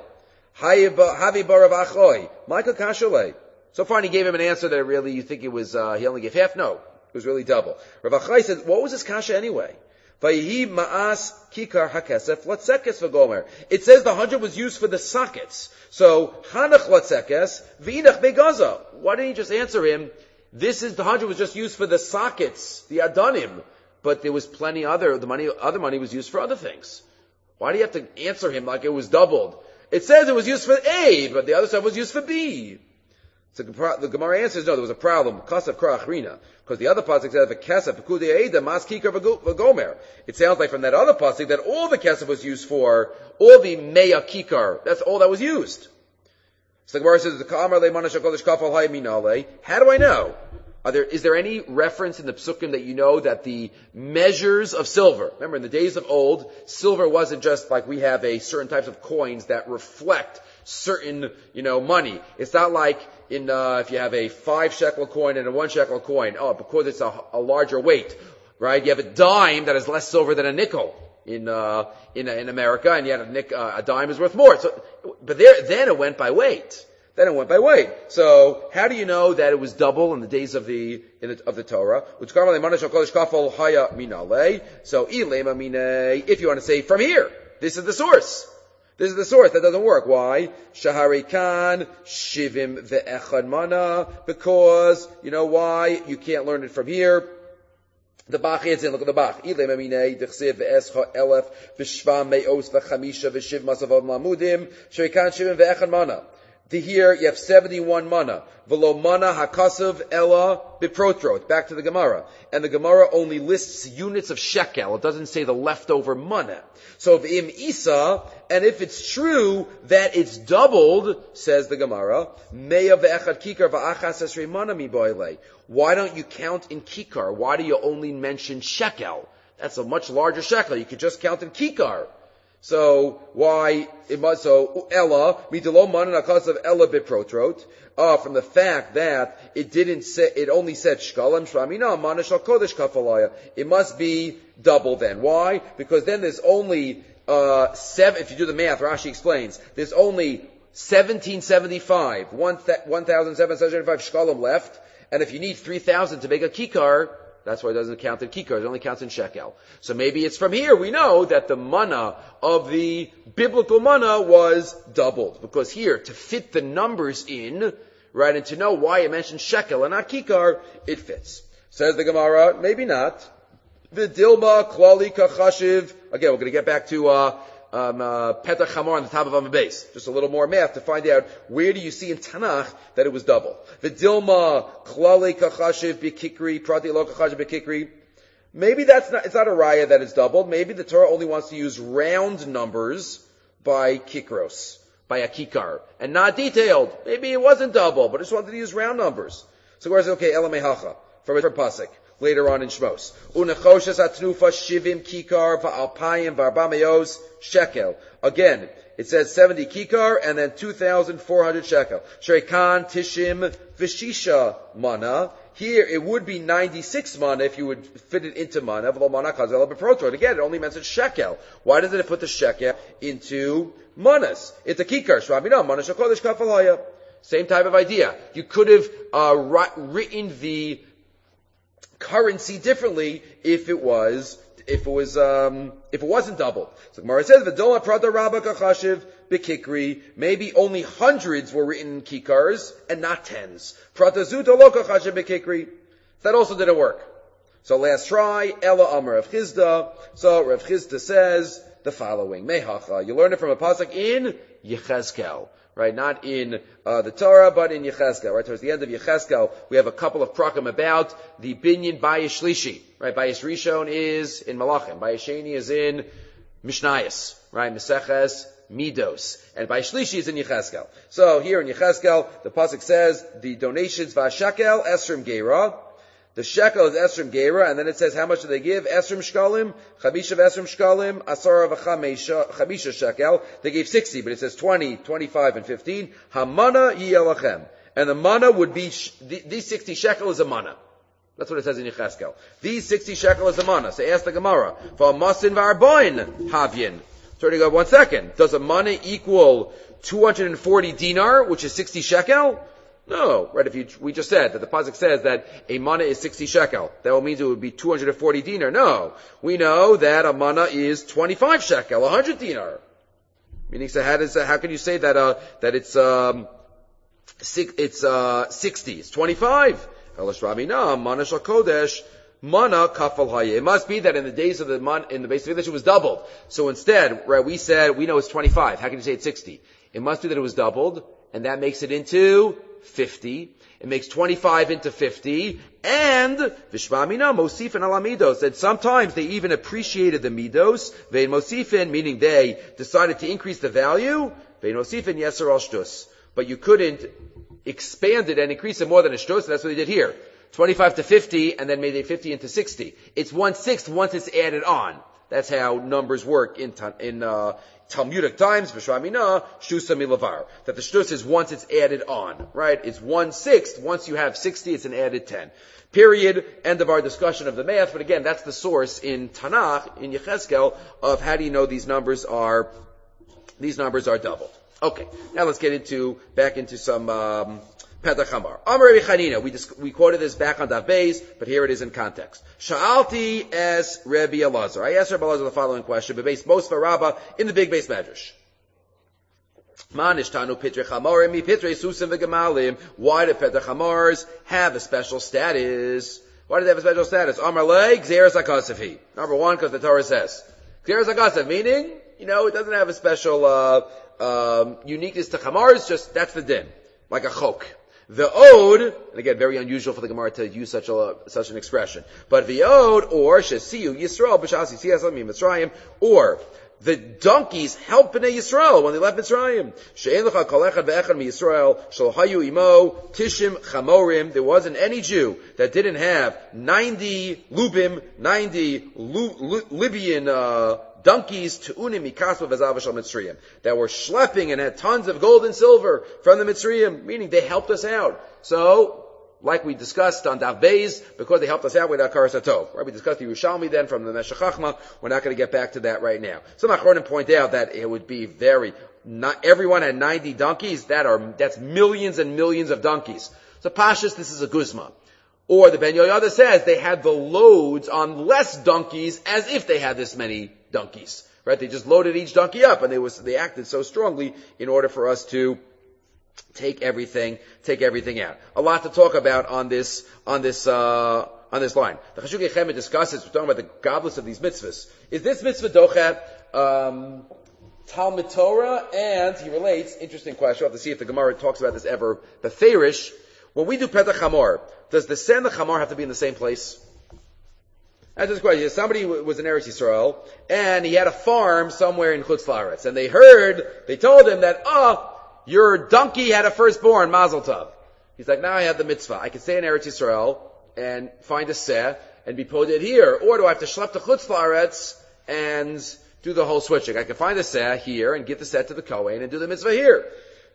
A: Havi barav achoy. Michael Kashalei. So far, he gave him an answer that really, you think it was, uh, he only gave half? No. It was really double. Rav Achai said, what was this kasha anyway? Vayihi ma'as kikar hakesef latsekes v'gomer. It says the hundred was used for the sockets. So, hanach latsekes, v'inach begaza. Why didn't he just answer him? This is, the hundred was just used for the sockets, the adanim. But there was plenty other, the money, other money was used for other things. Why do you have to answer him like it was doubled? It says it was used for A, but the other stuff was used for B. So the Gemara answers, no, there was a problem. Kasav kra'achrina. Because the other pasuk said, "V'kesef v'kudei eida mas kikar v'gomer." It sounds like from that other pasuk that all the kesef was used for, all the meya kikar. That's all that was used. So the Gemara says, "The ka'amar le'mana shakodesh kafal hayminale." How do I know? Are there, is there any reference in the psukim that you know that the measures of silver, remember in the days of old, silver wasn't just like we have a certain types of coins that reflect certain, you know, money. It's not like in, uh, if you have a five shekel coin and a one shekel coin, oh, because it's a, a larger weight, right? You have a dime that is less silver than a nickel in, uh, in, in America, and yet a, nick, uh, a dime is worth more. So, but there, then it went by weight. Then it went by weight. So, how do you know that it was double in the days of the, in the of the Torah? So, if you want to say from here, this is the source. This is the source. That doesn't work. Why? Shahari Khan, Shivim ve'echad mana. Because, you know why? You can't learn it from here. The Bach is in. Look at the Bach. Ilem aminei dechsev ve'escha elef v'shvam me'os v'chamisha v'shiv masavav lamudim. Shahari Khan, Shivim ve'echad mana. To here, you have seventy-one mana. V'lo mana hakasav ella biprotrot. Back to the Gemara. And the Gemara only lists units of shekel. It doesn't say the leftover mana. So v'im isa, and if it's true that it's doubled, says the Gemara, meya ve'echad kikar v'achas esrei mana mi boile. Why don't you count in kikar? Why do you only mention shekel? That's a much larger shekel. You could just count in kikar. So why it must so Ella midelo manan akas of Ella biprotrot uh from the fact that it didn't say it only said shkalim shramina mana shal kodesh kafalaya. It must be double then. Why? Because then there's only uh seven. If you do the math, Rashi explains there's only seventeen seventy five one one thousand seven hundred seventy five shkalim left, and if you need three thousand to make a kikar. That's why it doesn't count in kikar. It only counts in shekel. So maybe it's from here we know that the mana of the biblical mana was doubled. Because here, to fit the numbers in, right, and to know why it mentions shekel and not kikar, it fits. Says the Gemara, maybe not. The dilma klali kachashiv. Again, we're going to get back to, uh, Um, uh, Petach Hamor on the top of Amud Beis. Just a little more math to find out where do you see in Tanakh that it was double. The Dilma, Klale Kachashiv B'Kikri, Prati Lo Kachashiv B'Kikri. Maybe that's not, it's not a raya that it's doubled. Maybe the Torah only wants to use round numbers by Kikros. by a kikar, and not detailed. Maybe it wasn't double, but I just wanted to use round numbers. So where's okay, Elamehacha, from from Pasuk, later on in Shmos. Unechoshes atnufa shivim kikar va'alpayim v'arbamayos shekel. Again, it says seventy kikar and then two thousand four hundred shekel. Shreikan tishim v'shisha mana. Here it would be ninety-six mana if you would fit it into mana. Again, it only mentions shekel. Why doesn't it put the shekel into manas? It's a kikar. Same type of idea. You could have uh, written the currency differently if it was if it was um, if it wasn't doubled. So Gemara says v'dola prada rabba kachashiv b'kikri. Maybe only hundreds were written in kikars and not tens. Prada zuta lo kachashiv b'kikri. That also didn't work. So last try, Ella Amar Rav Chizda. So Rav Chizda says the following: Mehacha. You learn it from a pasuk in Yechezkel. Right, not in uh, the Torah, but in Yechezkel. Right, towards the end of Yechezkel, we have a couple of prakim about the binyan Bayis Shlishi. Right, Bayis Rishon is in Malachim, Bayis Sheni is in Mishnayos. Right, Meseches Midos, and Bayis Shlishi is in Yechezkel. So here in Yechezkel, the pasuk says the donations v'ashakel esrim geira. The shekel is esrim geira, and then it says how much do they give? Esrim shkalim, chabisha esrim shkalim, asara v'chamisha shekel. They gave sixty, but it says twenty, twenty-five, and fifteen. Hamana yiyelachem. And the mana would be, these sixty shekel is a mana. That's what it says in Yechezkel. These sixty shekel is a mana. So ask the Gemara, v'amasin v'arboin havyin. So you go, one second. Does a mana equal two hundred forty dinar, which is sixty shekel? No, right? If you, we just said that the pasuk says that a mana is sixty shekel. That means it would be two hundred forty dinar. No, we know that a mana is twenty-five shekel, one hundred dinar. Meaning, so how does how can you say that uh, that it's um six, it's uh sixty? It's twenty-five. Elashramina mana shel kodesh mana kafal hayeh. It must be that in the days of the man in the base of English it was doubled. So instead, right, we said we know it's twenty-five. How can you say it's sixty? It must be that it was doubled, and that makes it into fifty. It makes twenty-five into fifty. And, Vishmamina, Mosifin ala midos, that sometimes they even appreciated the midos. Vein Mosifin, meaning they decided to increase the value. Vein Mosifin, yeser al shtus. But you couldn't expand it and increase it more than a shtus, and that's what they did here. twenty-five to fifty, and then made it fifty into sixty. It's one-sixth once it's added on. That's how numbers work in, in, uh, Talmudic times, v'shramina, shtusa milavar. That the shtus is once it's added on, right? It's one-sixth. Once you have sixty, it's an added ten. Period. End of our discussion of the math. But again, that's the source in Tanakh, in Yechezkel, of how do you know these numbers are, these numbers are doubled. Okay. Now let's get into, back into some, um, Petach Hamar. Amar Rabbi Chanina. We, dis- we quoted this back on Daf Beis, but here it is in context. Sha'alti es Rabbi Elazar. I asked Rabbi Elazar the following question, but based most of Rabbah in the big base medrash. Manishtanu pitre chamorim mi pitre susim v'gemalim. Why do Petach Hamars have a special status? Why do they have a special status? Amar le gzeres hakasafi. Number one, because the Torah says gzeres hakasaf, meaning, you know, it doesn't have a special uh, um, uniqueness to Hamars. Just that's the din, like a chok. The ode, and again, very unusual for the Gemara to use such a such an expression. But the ode, or shesiu Yisrael b'shasi siyasam Mitzrayim, or the donkeys helped Bnei Yisrael when they left Mitzrayim. She'en lecha kol echad ve'echad miYisrael shel hayu imo tishim chamorim. There wasn't any Jew that didn't have ninety lubim, ninety lu, lu, Libyan uh, donkeys to unim mikasva v'zav shel Mitzrayim that were schlepping and had tons of gold and silver from the Mitzrayim, meaning they helped us out. So, like we discussed on Daf Beis, because they helped us out with Akaras HaTov. Right? We discussed the Yerushalmi then from the Meshech Chachma. We're not going to get back to that right now. Some Achronim point out that it would be very, not everyone had ninety donkeys. That are, that's millions and millions of donkeys. So Pashas, this is a guzma. Or the Ben Yoyada says they had the loads on less donkeys as if they had this many donkeys. Right? They just loaded each donkey up and they was, they acted so strongly in order for us to take everything, take everything out. A lot to talk about on this, on this, uh, on this line. The Chashukei Chemed discusses, we're talking about the godless of these mitzvahs. Is this mitzvah dochet, um, Talmud Torah? And he relates, interesting question, we'll have to see if the Gemara talks about this ever, the Ferish. When we do Petach Hamor, does the Sen and the Chamor have to be in the same place? That's his question. Somebody was in Eretz Yisrael, and he had a farm somewhere in Chutz La'aretz, and they heard, they told him that, oh, your donkey had a firstborn, Mazel Tov. He's like, now I have the mitzvah. I can stay in Eretz Yisrael and find a seh and be poded here, or do I have to schlep to Chutz La'aretz and do the whole switching? I can find a seh here and give the seh to the Kohen and do the mitzvah here.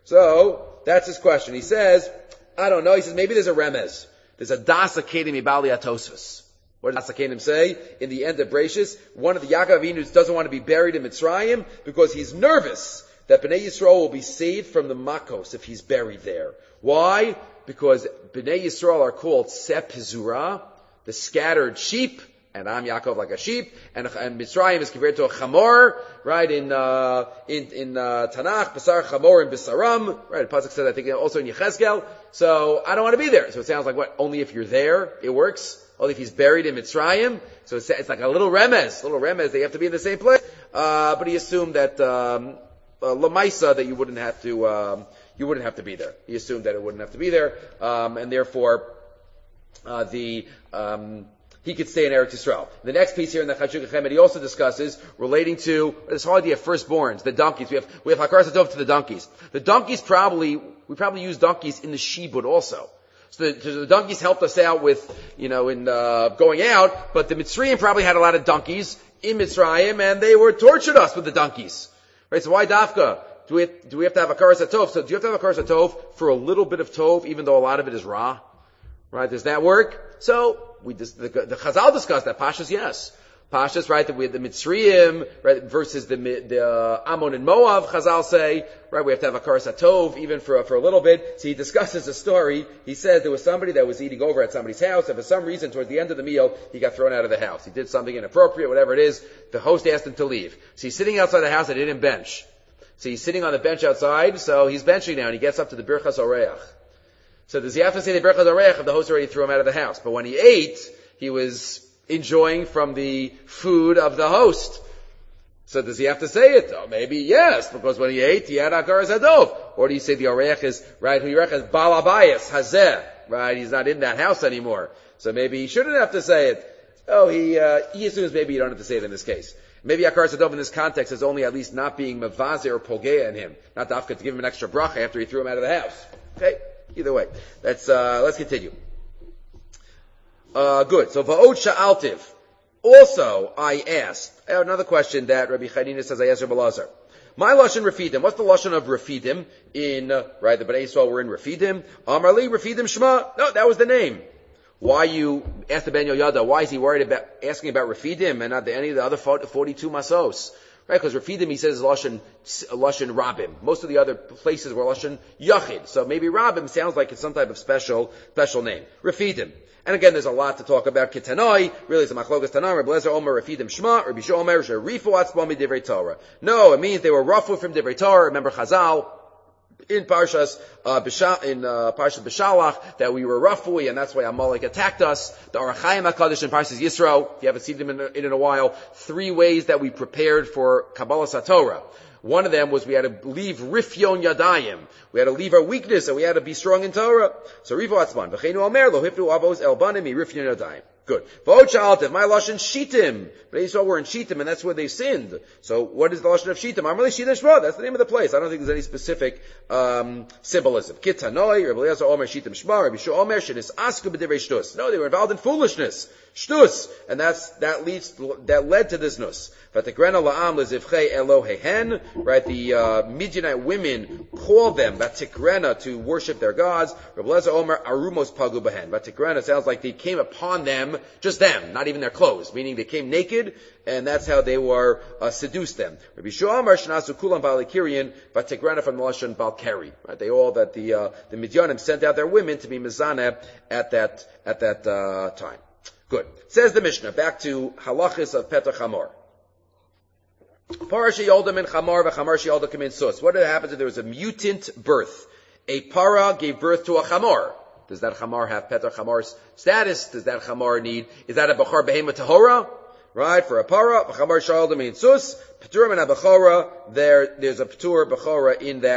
A: So, that's his question. He says, I don't know. He says, maybe there's a remez. There's a das akedim ibali atosfos. What does das akedim say? In the end of Bereshis, one of the Yaakov Avinu doesn't want to be buried in Mitzrayim because he's nervous that Bnei Yisrael will be saved from the Makos if he's buried there. Why? Because Bnei Yisrael are called Sepizura, the scattered sheep, and I'm Yaakov like a sheep, and, and Mitzrayim is compared to a chamor, right, in, uh, in, in, uh, Tanakh, Basar Chamor and Bisaram, right, the Pasuk says, I think also in Yechezkel, so I don't want to be there. So it sounds like what, only if you're there, it works? Only if he's buried in Mitzrayim? So it's, it's like a little remez, little remez, they have to be in the same place, uh, but he assumed that, um, uh, Lamaisa, that you wouldn't have to, um, you wouldn't have to be there. He assumed that it wouldn't have to be there, um, and therefore, uh, the, um, he could stay in Eretz Yisrael. The next piece here in the Chachuk Chemed, he also discusses relating to this whole idea of firstborns, the donkeys. We have, we have Hakar Satov to the donkeys. The donkeys probably, we probably use donkeys in the Shibud also. So the, so the donkeys helped us out with, you know, in, uh, going out, but the Mitzrayim probably had a lot of donkeys in Mitzrayim, and they were tortured us with the donkeys. Right? So why Dafka? Do we, do we have to have a Hakar Satov? So do you have to have a Hakar Satov for a little bit of Tov, even though a lot of it is Ra? Right? Does that work? So, we dis- the, the Chazal discussed that. Pashas, yes. Pashas, right, that we have the Mitzrayim, right, versus the, the, uh, Ammon and Moab, Chazal say, right, we have to have a Hakar Satov, even for, for a little bit. So he discusses a story. He says there was somebody that was eating over at somebody's house, and for some reason, towards the end of the meal, he got thrown out of the house. He did something inappropriate, whatever it is. The host asked him to leave. So he's sitting outside the house, and they didn't bench. So he's sitting on the bench outside, so he's benching now, and he gets up to the Birchas Oreach. So does he have to say the Birchas Oreach if the host already threw him out of the house? But when he ate, he was enjoying from the food of the host. So does he have to say it? Oh, maybe yes, because when he ate, he had Hakar Satov. Or do you say the Oreach is, right, who Oreach is Baal Habayis, Hazeh, right, he's not in that house anymore. So maybe he shouldn't have to say it. Oh, he, uh, he assumes maybe you don't have to say it in this case. Maybe Hakar Satov in this context is only at least not being Mavaze or Pogea in him. Not Dafka to give him an extra bracha after he threw him out of the house. Okay? Either way. Let's, uh, let's continue. Uh, good. So, Va'od Sha'altiv. Also, I asked, I have another question that Rabbi Chanina says I asked Rabbi Lazar. My Lashon Refidim. What's the Lashon of Refidim in, uh, right, the Bnei Yisrael were in Refidim. Amar li Refidim Shema. No, that was the name. Why you asked the Ben Yoyada, why is he worried about, asking about Refidim and not the, any of the other forty-two Masos? Right, because Refidim, he says, Lashon, Lashon Rabim. Most of the other places were Lashon Yachid. So maybe Rabim sounds like it's some type of special, special name. Refidim. And again, there's a lot to talk about. Kitanoi, really it's a machlokas tanai, Rabbi Lezer Omer, Refidim Shema, Rabbi Shua Omer, Sherifu Atzbami Divrei Torah. No, it means they were rafu from Divrei Torah. Remember Chazal, in Parshas, uh, Bisha, in, uh, Parshas Bishalach, that we were rafu, and that's why Amalek attacked us. The Arachayim HaKadosh in Parshas Yisro, if you haven't seen them in, in, in a while, three ways that we prepared for Kabbalah Satorah. One of them was we had to leave Rifyon Yadayim. We had to leave our weakness and we had to be strong in Torah. So Rivo Atzman. V'cheinu Omer lo hifnu avos el banim mi Rifyon Yadayim. Good. V'od sha'altev, my Lashon Shitim. But Yisrael were in Shitim and that's where they sinned. So what is the Lashon of Shitim? Amarli Shitim Shema. That's the name of the place. I don't think there's any specific, um, symbolism. Kitanoi, Rabbi Eliezer Omer Shitim Shema, Rabbi Shua Omer Shenis Asku b'divrei Shtus. No, they were involved in foolishness. Shtus. And that's, that leads, that led to this nus. V'tegrena la'am lezivchei Elohehen. Right, the, uh, Midianite women called them, V'tegrena, to worship their gods. Rabbi Eliezer Omer Arumos Pagu Behen. V'tegrena sounds like they came upon them, just them, not even their clothes, meaning they came naked, and that's how they were, uh, seduced them. Rabbi Shua Amar Shnasu Kulam Balikirian, V'tegrena from the Lashon Balkari. Right, they all, that the, uh, the Midianim sent out their women to be mezaneh at that, at that, uh, time. Good. Says the Mishnah, back to halachis of Petach Hamor. Para sheyolda min chamar v'chamar sheyolda min sus. What happens if there was a mutant birth? A para gave birth to a chamar. Does that chamar have Petach Hamar's status? Does that chamar need, is that a bachar behema tahora? Right, for a para, v'chamar sheyolda min sus, p'turim and a bachora, there, there's a p'tur bachora in that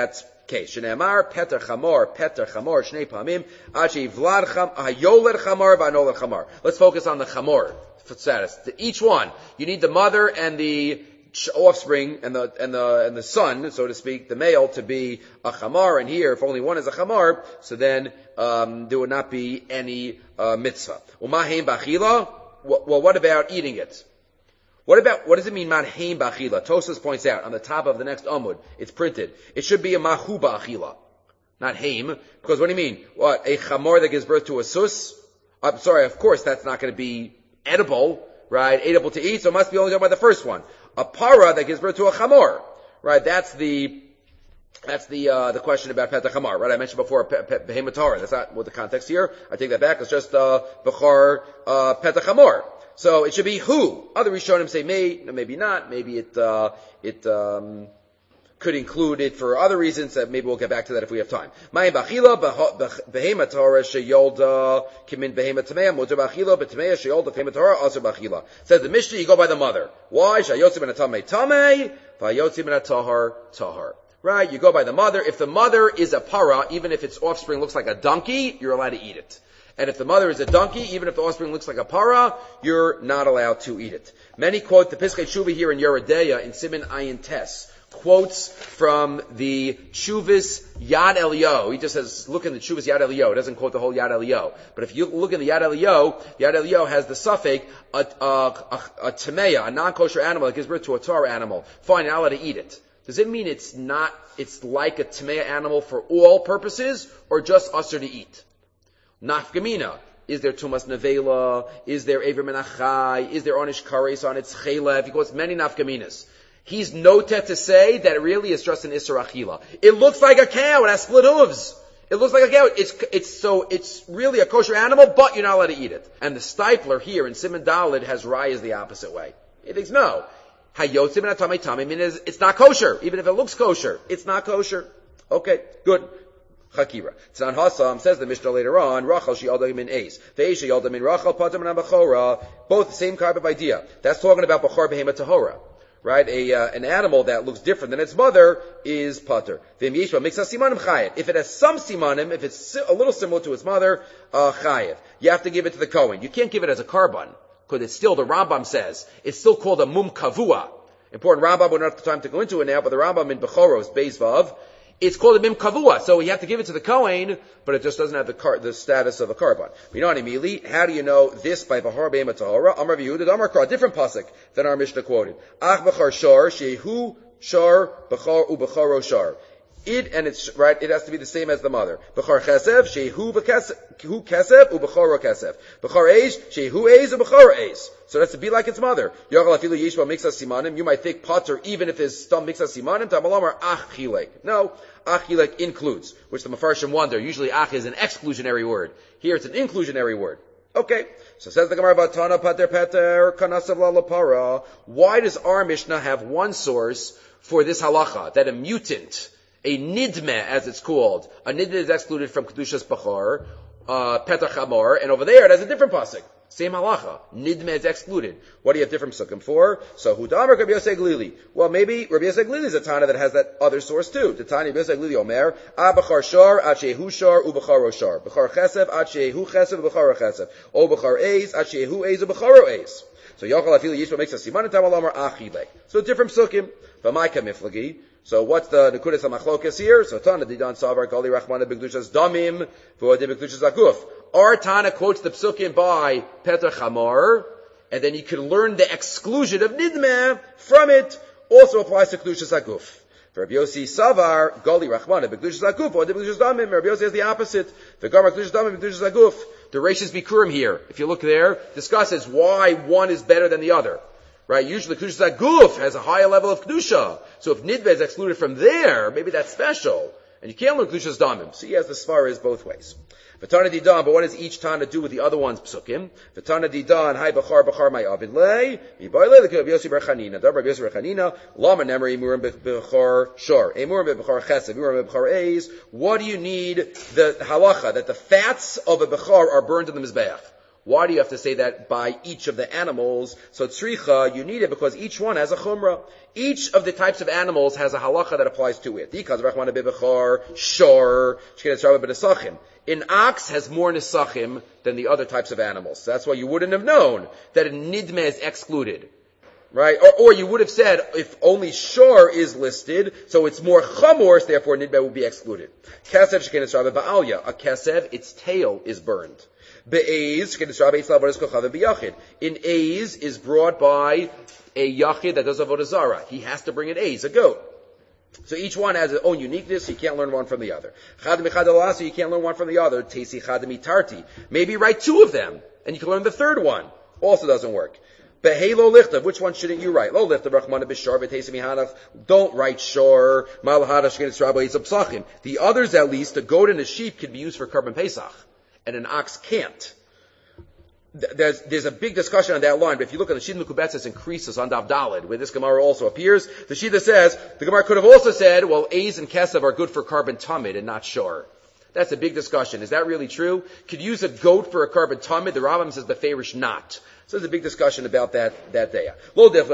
A: case. Shneamar Peter Chamor, Peter Chamor, Shnei Pamim, Achi Vlad Cham, Hayoler Chamor, Vanoler Chamor. Let's focus on the Chamor status. To each one, you need the mother and the offspring and the and the and the son, so to speak, the male, to be a chamar. And here, if only one is a chamar, so then um, there would not be any uh, mitzvah. Umaheim bachila. Well, what about eating it? What about what does it mean? Maheim bachila. Tosas points out on the top of the next amud, it's printed. It should be a mahu bachila, not haim, because what do you mean? What, a chamar that gives birth to a sus? I'm sorry, of course that's not going to be edible, right? Edible to eat, so it must be only done by the first one. A para that gives birth to a chamor, right? That's the that's the uh, the question about pet chamar, right? I mentioned before behemoth Torah. That's not what the context here. I take that back. It's just uh, bechar uh, pet chamor. So it should be who. Other Rishonim say may, maybe not. Maybe it uh, it um, could include it for other reasons. That maybe we'll get back to that if we have time. Mayim bachila behemoth Torah sheyolda kimin behemoth tameya mutar bachila b'tameya sheyolda behemoth Torah also bachila. Says the Mishnah, you go by the mother. Why? Shayotzi ben atamei tamei vayotzi ben atahar tahar. Right? You go by the mother. If the mother is a para, even if its offspring looks like a donkey, you're allowed to eat it. And if the mother is a donkey, even if the offspring looks like a para, you're not allowed to eat it. Many quote the Piskei Tshuva here in Yeredeya in Siman Ayin Tes. Quotes from the Chuvas Yad Elio. He just says, look in the Chuvas Yad Elio. It doesn't quote the whole Yad Elio. But if you look in the Yad Elio, the Yad Elio has the suffix, a, a, a, a tameya, a non-kosher animal that gives birth to a tar animal. Fine, you're not allowed to eat it. Does it mean it's not, it's like a tameya animal for all purposes, or just usher to eat? Nafgamina. Is there tumas nevela? Is there aver menachai? Is there onish kares on its chelev? He quotes many nafgaminas. He's noted to say that it really is just an Isser Achila. It looks like a cow. It has split hooves. It looks like a cow. It's, it's, so, it's really a kosher animal, but you're not allowed to eat it. And the Stipler here in Siman Daled has Rayas the opposite way. He thinks, no. Hayotzim and Atamei Tamei means it's not kosher. Even if it looks kosher, it's not kosher. Okay, good. Chakira. Tzan Hassam says the Mishnah later on, Rachel she'yalda min eis. Ve'eis she'yalda min Rachel patam and bechora. Both the same type of idea. That's talking about bechor behema tahora. Right, a uh, an animal that looks different than its mother is pater. If it has some simanim, if it's a little similar to its mother, uh, chayev. You have to give it to the Kohen. You can't give it as a karban, because it's still, the Rambam says, it's still called a mum kavua. Important Rambam, we don't have the time to go into it now, but the Rambam in Bechoros, Beis Vav, it's called a mim kavua, so you have to give it to the Kohen, but it just doesn't have the car, the status of a karban. You know what I mean? How do you know this by Bahar Be'ema Tahora? Amar V'Yehuda, Amar Kra, different pasuk than our Mishnah quoted. Ach b'char shar, shehu shar, b'char u'b'charo shar. It, and it's, right, it has to be the same as the mother. B'char chesef, shehu b'chesef, kesef, u'b'charo kesef. B'char eish, shehu eiz, u'b'charo eiz. So that's to be like its mother. Yochel afilu yishba mixas simanim. You might think potter, even if there's some mixas simanim, tamalamar ach chilek. No, ach chilek includes, which the Mefarshim wonder. Usually ach is an exclusionary word. Here it's an inclusionary word. Okay. So says the Gemara, Vatana pater pater kanasav la lapara. Why does our Mishnah have one source for this halacha, that a mutant, a nidme, as it's called, a nidme is excluded from kedushas bachar, uh, peter chamor, and over there it has a different pasuk. Same halacha. Nidme is excluded. What do you have different psukim for? So, Hudamar Rabbi Yosef Glili. Well, maybe Rabbi Yosef Glili is a Tana that has that other source too. The Tana Rabbi Yosef Glili Omer, A b'char shar, at shehu shar, u b'charo shar. B'char chesef, at shehu chesef, u b'charo chesef. O b'char eiz, at shehu eiz, u b'charo eiz. So, Yochel Afili Yishba makes a siman and Tamalamar achilek. So, different psukim. V'maika miflagi. So what's the Nekudas HaMachlokas here? So Tana Didan Savar Gali Rachmana B'Kedushas Damim V'Odim B'Kedushas Akuf. Our Tana quotes the psukim by Peter Chamar, and then you can learn the exclusion of Nidmeh from it. Also applies to Kedushas Akuf. For Rabbi Yossi Savar Gali Rachmana B'Kedushas Akuf V'Odim B'Kedushas Damim. Rabbi Yossi has the opposite. The Gamar Kedushas Damim B'Kedushas Akuf. The Reishis Bikurim here, if you look there, discusses why one is better than the other. Right? Usually Kedushas Aguf has a higher level of Kedusha. So if Nidveh is excluded from there, maybe that's special. And you can't learn Kedushas Damim. So he has the Svaras both ways. V'tana didan, but what does each Tana do with the other one's psukim? V'tana didan, hai b'char b'char my avid lei, mi'bai lei l'kei Rabbi Yossi bar Chanina. Dar Rabbi Yossi bar Chanina, lama nemer imurim b'char shor, imurim b'char chesed, imurim b'char eiz. What do you need the halacha, that the fats of a b'char are burned in the mizbeach? Why do you have to say that by each of the animals? So tzricha, you need it because each one has a chumrah. Each of the types of animals has a halacha that applies to it. An ox has more nesachim than the other types of animals. So that's why you wouldn't have known that a nidmeh is excluded. Right? Or, or you would have said, if only shor is listed, so it's more chamor, therefore nidmeh would be excluded. Kesev shekenes rabbe ba'alya. A kesev, its tail is burned. Be'ez, shekenes rabbe yitzlav v'res kochav b'yachid. In Eiz is brought by a yachid that does avodah zarah. He has to bring an Eiz, a goat. So each one has its own uniqueness, so you can't learn one from the other. Chadam echad alasu, you can't learn one from the other. Tesi chadam itarti. Maybe write two of them, and you can learn the third one. Also doesn't work. Behei lo lichtav, which one shouldn't you write? Lo lichtav rachmana b'shar v'teisim mihanach. Don't write shor. Malahadash genis rabba yitzab psachim. The others, at least, a goat and a sheep can be used for Karban Pesach, and an ox can't. There's, there's a big discussion on that line, but if you look at the Shida Mekubetzes and Krisos on Dav Daled, where this Gemara also appears, the Shida says, the Gemara could have also said, well, Eiz and Kesev are good for Karban Tamid and not Shor. That's a big discussion. Is that really true? Could you use a goat for a Karban Tamid? The Rambam says Beferish not. So there's a big discussion about that, that day. Don't say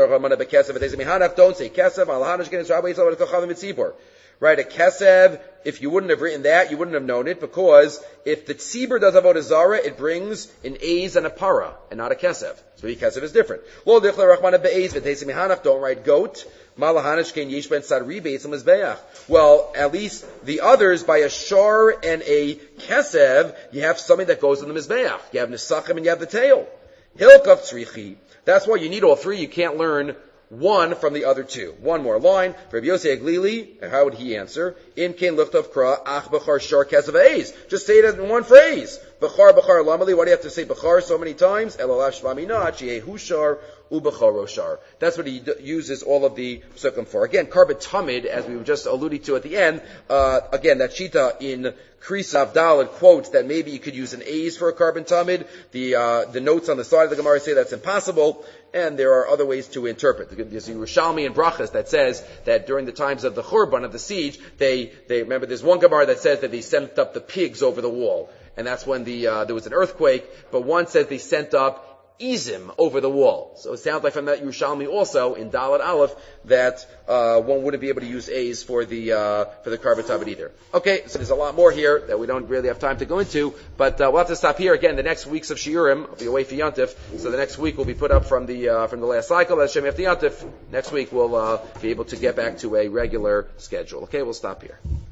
A: Kesev, right, a kesev, if you wouldn't have written that, you wouldn't have known it, because if the tzibur does avodah zarah, it brings an eiz and a para, and not a kesev. So the kesev is different. Don't write goat. Well, at least the others, by a shar and a kesev, you have something that goes in the mizbeach. You have nesachim and you have the tail. Hilkav tzrichi. That's why you need all three. You can't learn one from the other two. One more line. For Rabbi Yossi Aglili, how would he answer? In Kain Lichtov Kra, Ach Bechar Shar Kesev Eiz. Just say it in one phrase. Bechar, Bechar, Lamali. Why do you have to say Bechar so many times? Elalav Shvami Not, Yehu Shar, Ubecharo Shar. That's what he d- uses all of the psukim for. Again, Karban Tamid, as we were just alluding to at the end, uh, again, that Shita in Krisav Daled quotes that maybe you could use an Eiz for a Karban Tamid. The, uh, the notes on the side of the Gemara say that's impossible. And there are other ways to interpret. There's a Yerushalmi and Brachas that says that during the times of the Churban, of the siege, they, they, remember there's one Gemara that says that they sent up the pigs over the wall. And that's when the, uh, there was an earthquake. But one says they sent up Izim over the wall. So it sounds like from that Yerushalmi also, in Dalet Aleph, that, uh, one wouldn't be able to use A's for the, uh, for the Karban Tamid either. Okay, so there's a lot more here that we don't really have time to go into, but, uh, we'll have to stop here. Again, the next weeks of Shiurim, I'll be away for Yontif, so the next week will be put up from the, uh, from the last cycle. As Shem after Yontif, next week we'll, uh, be able to get back to a regular schedule. Okay, we'll stop here.